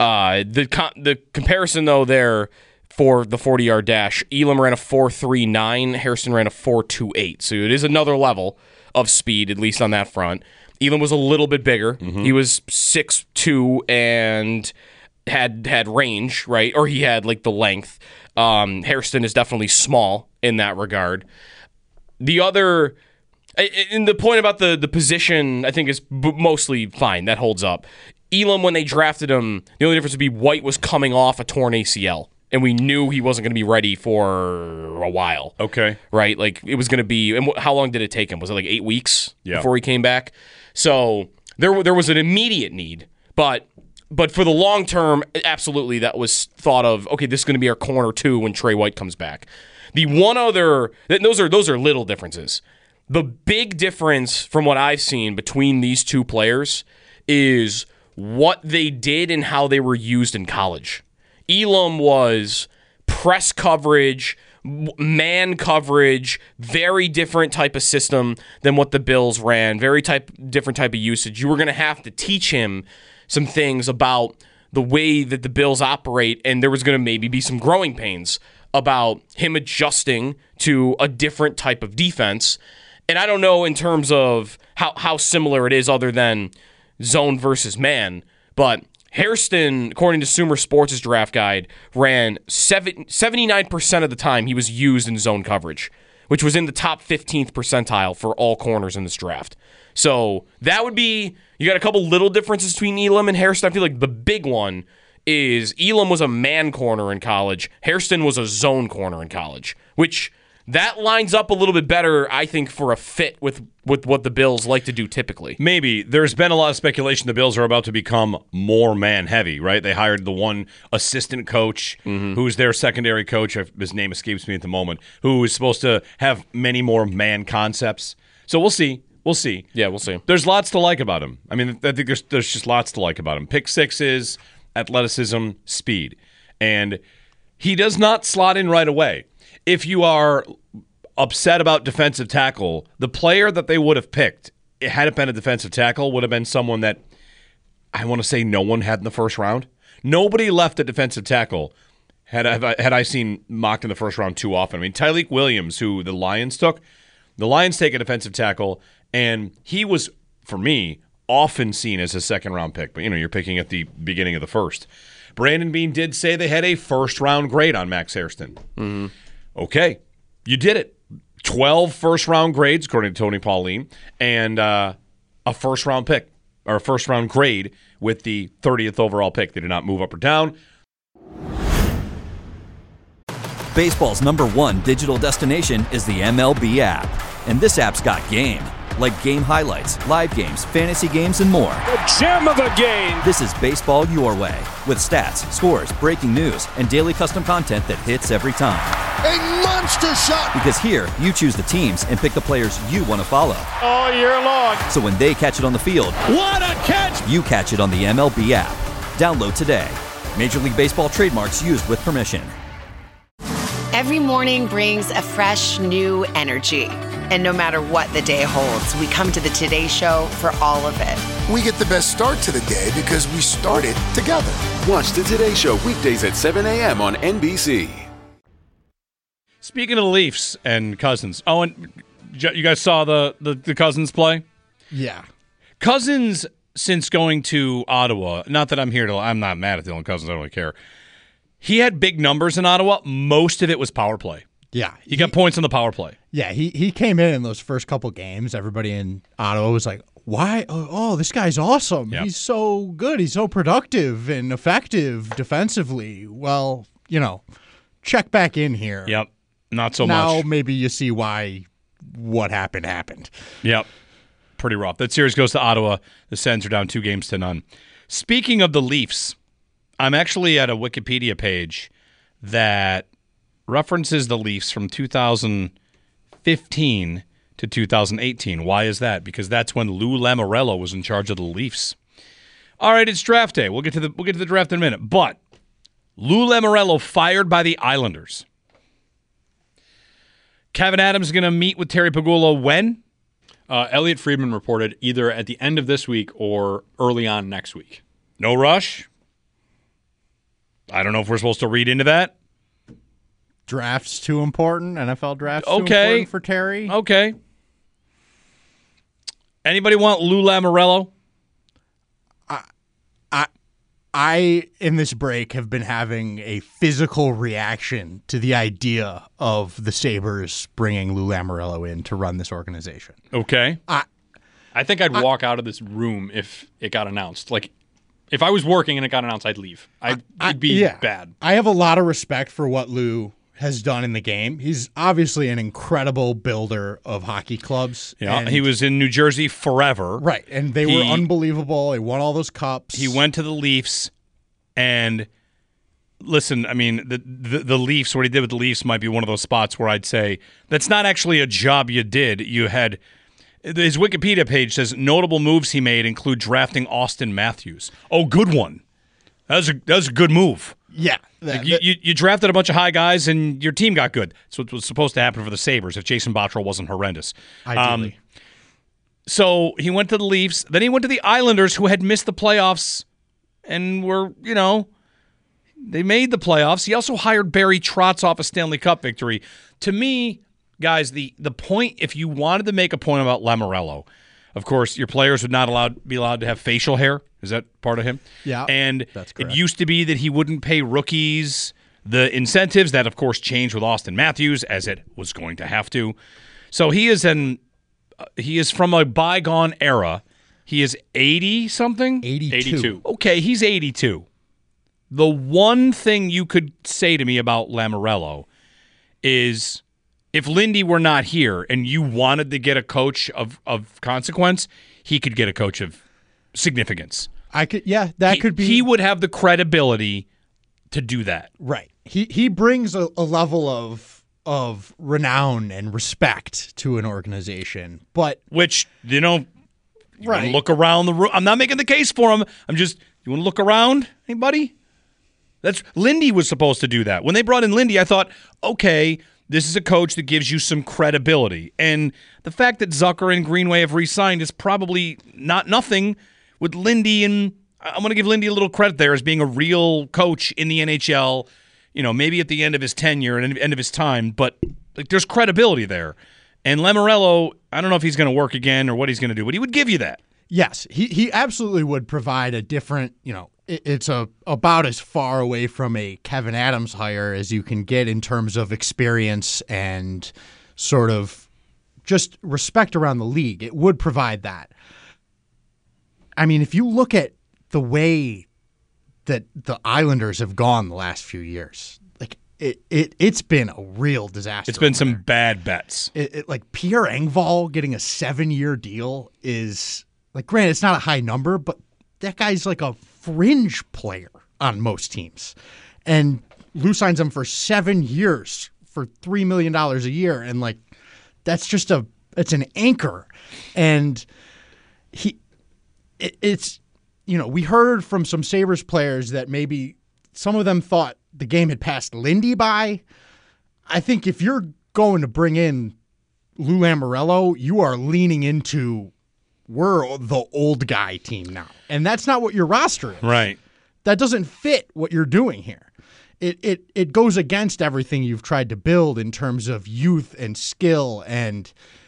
The comparison though there for the 40-yard dash, Elam ran a 4.39, Hairston ran a 4.28. So it is another level of speed, at least on that front. Elam was a little bit bigger. He was 6'2" and had range, right? Or he had like the length. Hairston is definitely small in that regard. The other. And the point about the position, I think, is mostly fine. That holds up. Elam, when they drafted him, the only difference would be White was coming off a torn ACL, and we knew he wasn't going to be ready for a while. Okay. Right? Like, it was going to be... And how long did it take him? Was it like 8 weeks before he came back? So there was an immediate need, but for the long term, absolutely, that was thought of, okay, this is going to be our corner 2 when Trey White comes back. The one other... Those are little differences. The big difference from what I've seen between these 2 players is what they did and how they were used in college. Elam was press coverage, man coverage, very different type of system than what the Bills ran, different type of usage. You were going to have to teach him some things about the way that the Bills operate, and there was going to maybe be some growing pains about him adjusting to a different type of defense. And I don't know in terms of how similar it is other than zone versus man, but Hairston, according to Sumer Sports' draft guide, ran 79% of the time he was used in zone coverage, which was in the top 15th percentile for all corners in this draft. So that would be, you got a couple little differences between Elam and Hairston. I feel like the big one is Elam was a man corner in college. Hairston was a zone corner in college, which That lines up a little bit better, I think, for a fit with what the Bills like to do typically. Maybe. There's been a lot of speculation the Bills are about to become more man-heavy, right? They hired the one assistant coach who's their secondary coach. His name escapes me at the moment, who is supposed to have many more man concepts. So we'll see. We'll see. Yeah, we'll see. There's lots to like about him. I mean, I think there's just lots to like about him. Pick sixes, athleticism, speed. And he does not slot in right away. If you are upset about defensive tackle, the player that they would have picked, had it been a defensive tackle, would have been someone that I want to say no one had in the first round. Nobody left at defensive tackle had I seen mocked in the first round too often. I mean, Tyleik Williams, who the Lions took, the Lions take a defensive tackle, and he was, for me, often seen as a second-round pick. But, you're picking at the beginning of the first. Brandon Beane did say they had a first-round grade on Max Hairston. Mm-hmm. Okay, you did it. 12 first-round grades, according to Tony Pauline, and a first-round pick, or a first-round grade with the 30th overall pick. They did not move up or down. Baseball's #1 digital destination is the MLB app. And this app's got game. Like game highlights, live games, fantasy games, and more. The gem of a game! This is baseball your way. With stats, scores, breaking news, and daily custom content that hits every time. A monster shot! Because here, you choose the teams and pick the players you want to follow. All year long. So when they catch it on the field, what a catch! You catch it on the MLB app. Download today. Major League Baseball trademarks used with permission. Every morning brings a fresh, new energy. And no matter what the day holds, we come to the Today Show for all of it. We get the best start to the day because we started together. Watch the Today Show weekdays at 7 a.m. on NBC. Speaking of the Leafs and Cousins. Oh, and you guys saw the Cousins play? Yeah. Cousins, since going to Ottawa, not that I'm not mad at Dylan Cousins, I don't really care. He had big numbers in Ottawa. Most of it was power play. Yeah. He got points on the power play. Yeah, he came in those first couple games. Everybody in Ottawa was like, why? Oh, this guy's awesome. Yep. He's so good. He's so productive and effective defensively. Well, check back in here. Yep. Not so much. Now maybe you see why what happened. Yep. Pretty rough. That series goes to Ottawa. The Sens are down 2-0. Speaking of the Leafs, I'm actually at a Wikipedia page that references the Leafs from 2015 to 2018. Why is that? Because that's when Lou Lamoriello was in charge of the Leafs. All right, it's draft day. We'll get to the draft in a minute. But Lou Lamoriello fired by the Islanders. Kevin Adams is going to meet with Terry Pegula when? Elliot Friedman reported either at the end of this week or early on next week. No rush? I don't know if we're supposed to read into that. Draft's too important. NFL draft's too important for Terry. Okay. Anybody want Lou Lamoriello? I, in this break, have been having a physical reaction to the idea of the Sabres bringing Lou Lamoriello in to run this organization. Okay. I think I'd walk out of this room if it got announced. Like, if I was working and it got announced, I'd leave. It'd be bad. I have a lot of respect for what Lou has done in the game. He's obviously an incredible builder of hockey clubs. Yeah, he was in New Jersey forever. Right, and they were unbelievable. They won all those cups. He went to the Leafs, and listen, I mean, the Leafs, what he did with the Leafs might be one of those spots where I'd say, that's not actually a job you did. You had, his Wikipedia page says, notable moves he made include drafting Austin Matthews. Oh, good one. That was a good move. Yeah. You drafted a bunch of high guys, and your team got good. That's what was supposed to happen for the Sabres if Jason Botterill wasn't horrendous. Ideally. So he went to the Leafs. Then he went to the Islanders, who had missed the playoffs and were, they made the playoffs. He also hired Barry Trotz off a Stanley Cup victory. To me, guys, the point, if you wanted to make a point about Lamoriello, of course, your players would not be allowed to have facial hair. Is that part of him? Yeah, and that's correct. It used to be that he wouldn't pay rookies the incentives. That, of course, changed with Austin Matthews, as it was going to have to. So he is from a bygone era. He is 80-something? 82. Okay, he's 82. The one thing you could say to me about Lamoriello is if Lindy were not here and you wanted to get a coach of consequence, he could get a coach of significance. He would have the credibility to do that. Right. He brings a level of renown and respect to an organization, but which you right. Look around the room. I'm not making the case for him. You want to look around, anybody? Lindy was supposed to do that. When they brought in Lindy, I thought, okay, this is a coach that gives you some credibility. And the fact that Zucker and Greenway have re-signed is probably nothing with Lindy, and I'm going to give Lindy a little credit there as being a real coach in the NHL, maybe at the end of his tenure and end of his time, but there's credibility there. And Lamoriello, I don't know if he's going to work again or what he's going to do, but he would give you that. Yes, he absolutely would provide a different, it's about as far away from a Kevin Adams hire as you can get in terms of experience and sort of just respect around the league. It would provide that. I mean, if you look at the way that the Islanders have gone the last few years, it's been a real disaster. It's been some bad bets. Pierre Engvall getting a 7-year deal is granted, it's not a high number, but that guy's like a fringe player on most teams. And Lou signs him for 7 years for $3 million a year. And that's just it's an anchor. And we heard from some Sabres players that maybe some of them thought the game had passed Lindy by. I think if you're going to bring in Lou Lamoriello, you are leaning into we're the old guy team now. And that's not what your roster is. Right. That doesn't fit what you're doing here. It goes against everything you've tried to build in terms of youth and skill and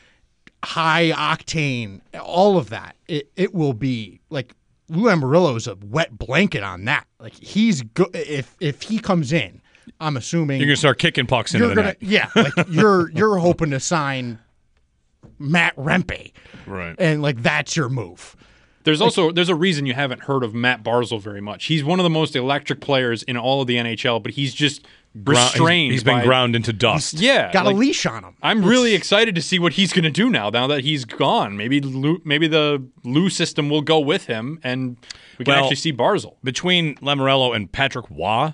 high octane, all of that. It will be Lou Lamoriello is a wet blanket on that. He's good. If he comes in, I'm assuming you're gonna start kicking pucks into the net. Yeah, you're hoping to sign Matt Rempe, right? And that's your move. There's a reason you haven't heard of Matt Barzal very much. He's one of the most electric players in all of the NHL, but he's just restrained. He's been ground into dust. Yeah, got a leash on him. I'm really excited to see what he's going to do now that he's gone. Maybe the Lou system will go with him, and we can actually see Barzal. Between Lamoriello and Patrick Waugh,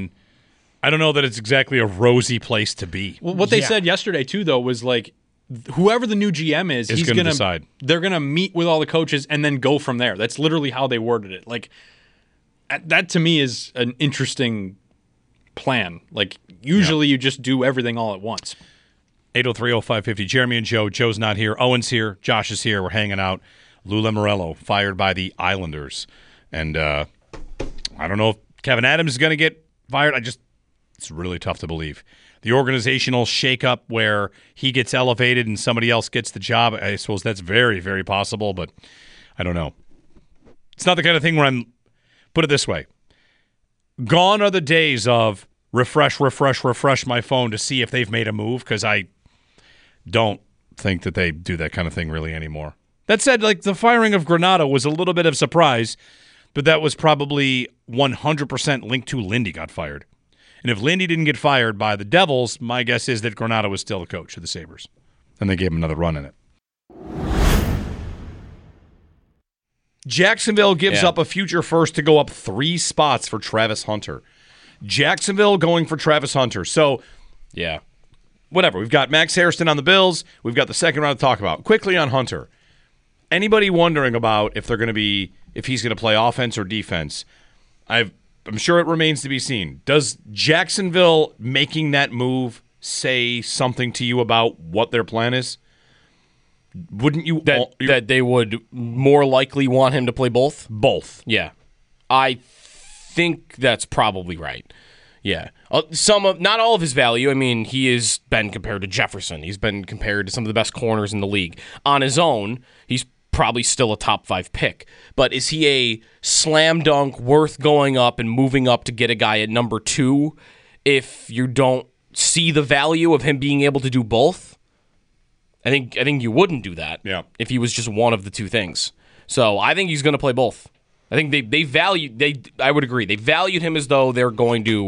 I don't know that it's exactly a rosy place to be. Well, what they said yesterday too, though, was whoever the new GM is he's going to decide. They're going to meet with all the coaches and then go from there. That's literally how they worded it. That to me is an interesting plan. Usually you just do everything all at once. 803-0550. Jeremy and Joe. Joe's not here. Owen's here. Josh is here. We're hanging out. Lou Lamoriello fired by the Islanders. And I don't know if Kevin Adams is going to get fired. It's really tough to believe. The organizational shakeup where he gets elevated and somebody else gets the job, I suppose that's very, very possible, but I don't know. It's not the kind of thing where put it this way. Gone are the days of refresh my phone to see if they've made a move, because I don't think that they do that kind of thing really anymore. That said, the firing of Granato was a little bit of a surprise, but that was probably 100% linked to Lindy got fired. And if Lindy didn't get fired by the Devils, my guess is that Granato was still the coach of the Sabres. And they gave him another run in it. Jacksonville gives up a future first to go up 3 spots for Travis Hunter. Jacksonville going for Travis Hunter. So, whatever. We've got Max Hairston on the Bills. We've got the second round to talk about. Quickly on Hunter. Anybody wondering about if he's going to play offense or defense? I'm sure it remains to be seen. Does Jacksonville making that move say something to you about what their plan is? Wouldn't you that they would more likely want him to play both? Both. Yeah. I think that's probably right. Yeah. Not all of his value. He has been compared to Jefferson. He's been compared to some of the best corners in the league. On his own, he's probably still a top 5 pick. But is he a slam dunk worth going up and moving up to get a guy at number 2 if you don't see the value of him being able to do both? I think you wouldn't do that if he was just one of the two things. So I think he's going to play both. I think I would agree. They valued him as though they're going to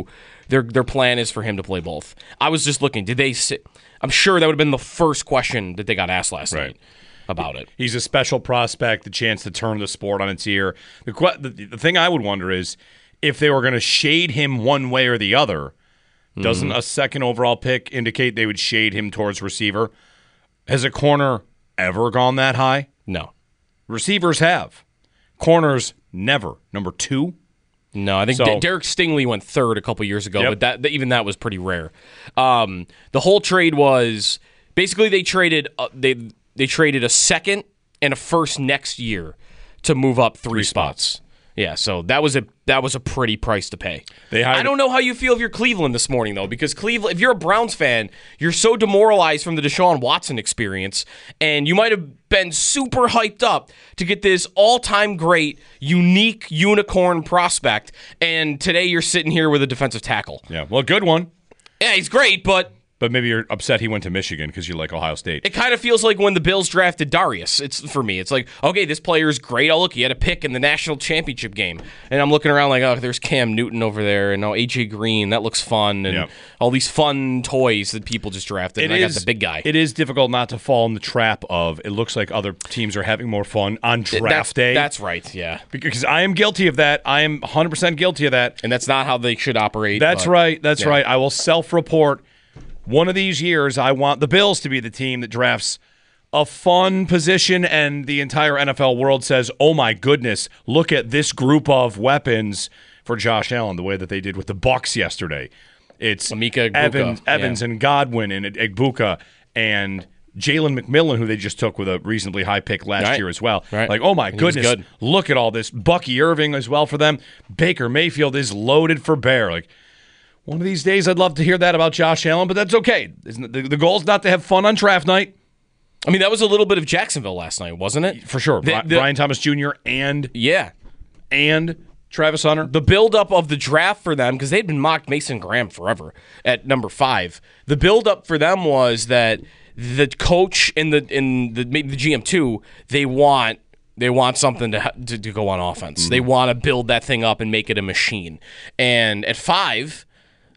their plan is for him to play both. I was just looking. I'm sure that would have been the first question that they got asked last night about it. He's a special prospect, the chance to turn the sport on its ear. The thing I would wonder is if they were going to shade him one way or the other, doesn't a second overall pick indicate they would shade him towards receiver? Has a corner ever gone that high? No. Receivers have. Corners, never. Number 2? No, I think Derek Stingley went 3rd a couple years ago, but even that was pretty rare. The whole trade was basically they traded they traded a second and a first next year to move up 3 spots. Yeah, so that was a pretty price to pay. I don't know how you feel if you're Cleveland this morning, though, because Cleveland, if you're a Browns fan, you're so demoralized from the Deshaun Watson experience, and you might have been super hyped up to get this all-time great, unique unicorn prospect, and today you're sitting here with a defensive tackle. Yeah, well, good one. Yeah, he's great, but maybe you're upset he went to Michigan because you like Ohio State. It kind of feels like when the Bills drafted Darius. For me, it's like, okay, this player is great. Oh, look, he had a pick in the national championship game. And I'm looking around like, oh, there's Cam Newton over there, and A.J. Green, that looks fun, and all these fun toys that people just drafted, I got the big guy. It is difficult not to fall in the trap of, it looks like other teams are having more fun on draft day. That's right, yeah. Because I am guilty of that. I am 100% guilty of that. And that's not how they should operate. That's right. That's right. I will self-report. One of these years, I want the Bills to be the team that drafts a fun position, and the entire NFL world says, oh my goodness, look at this group of weapons for Josh Allen, the way that they did with the Bucs yesterday. It's Evans and Godwin and Egbuka and Jalen McMillan, who they just took with a reasonably high pick last year as well. Right. Like, oh my goodness, look at all this. Bucky Irving as well for them. Baker Mayfield is loaded for bear. Like, one of these days, I'd love to hear that about Josh Allen, but that's okay. The goal is not to have fun on draft night. I mean, that was a little bit of Jacksonville last night, wasn't it? For sure. Brian Thomas Jr. and Travis Hunter. The buildup of the draft for them, because they'd been mocked Mason Graham forever at number 5. The buildup for them was that the coach and maybe the GM too, they want something to go on offense. Mm-hmm. They want to build that thing up and make it a machine. And at 5.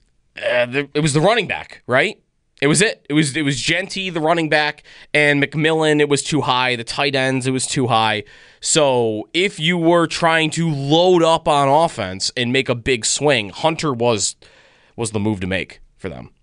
It was the running back, right? It was it. It was Genty, the running back, and McMillan, it was too high. The tight ends, it was too high. So if you were trying to load up on offense and make a big swing, Hunter was the move to make for them.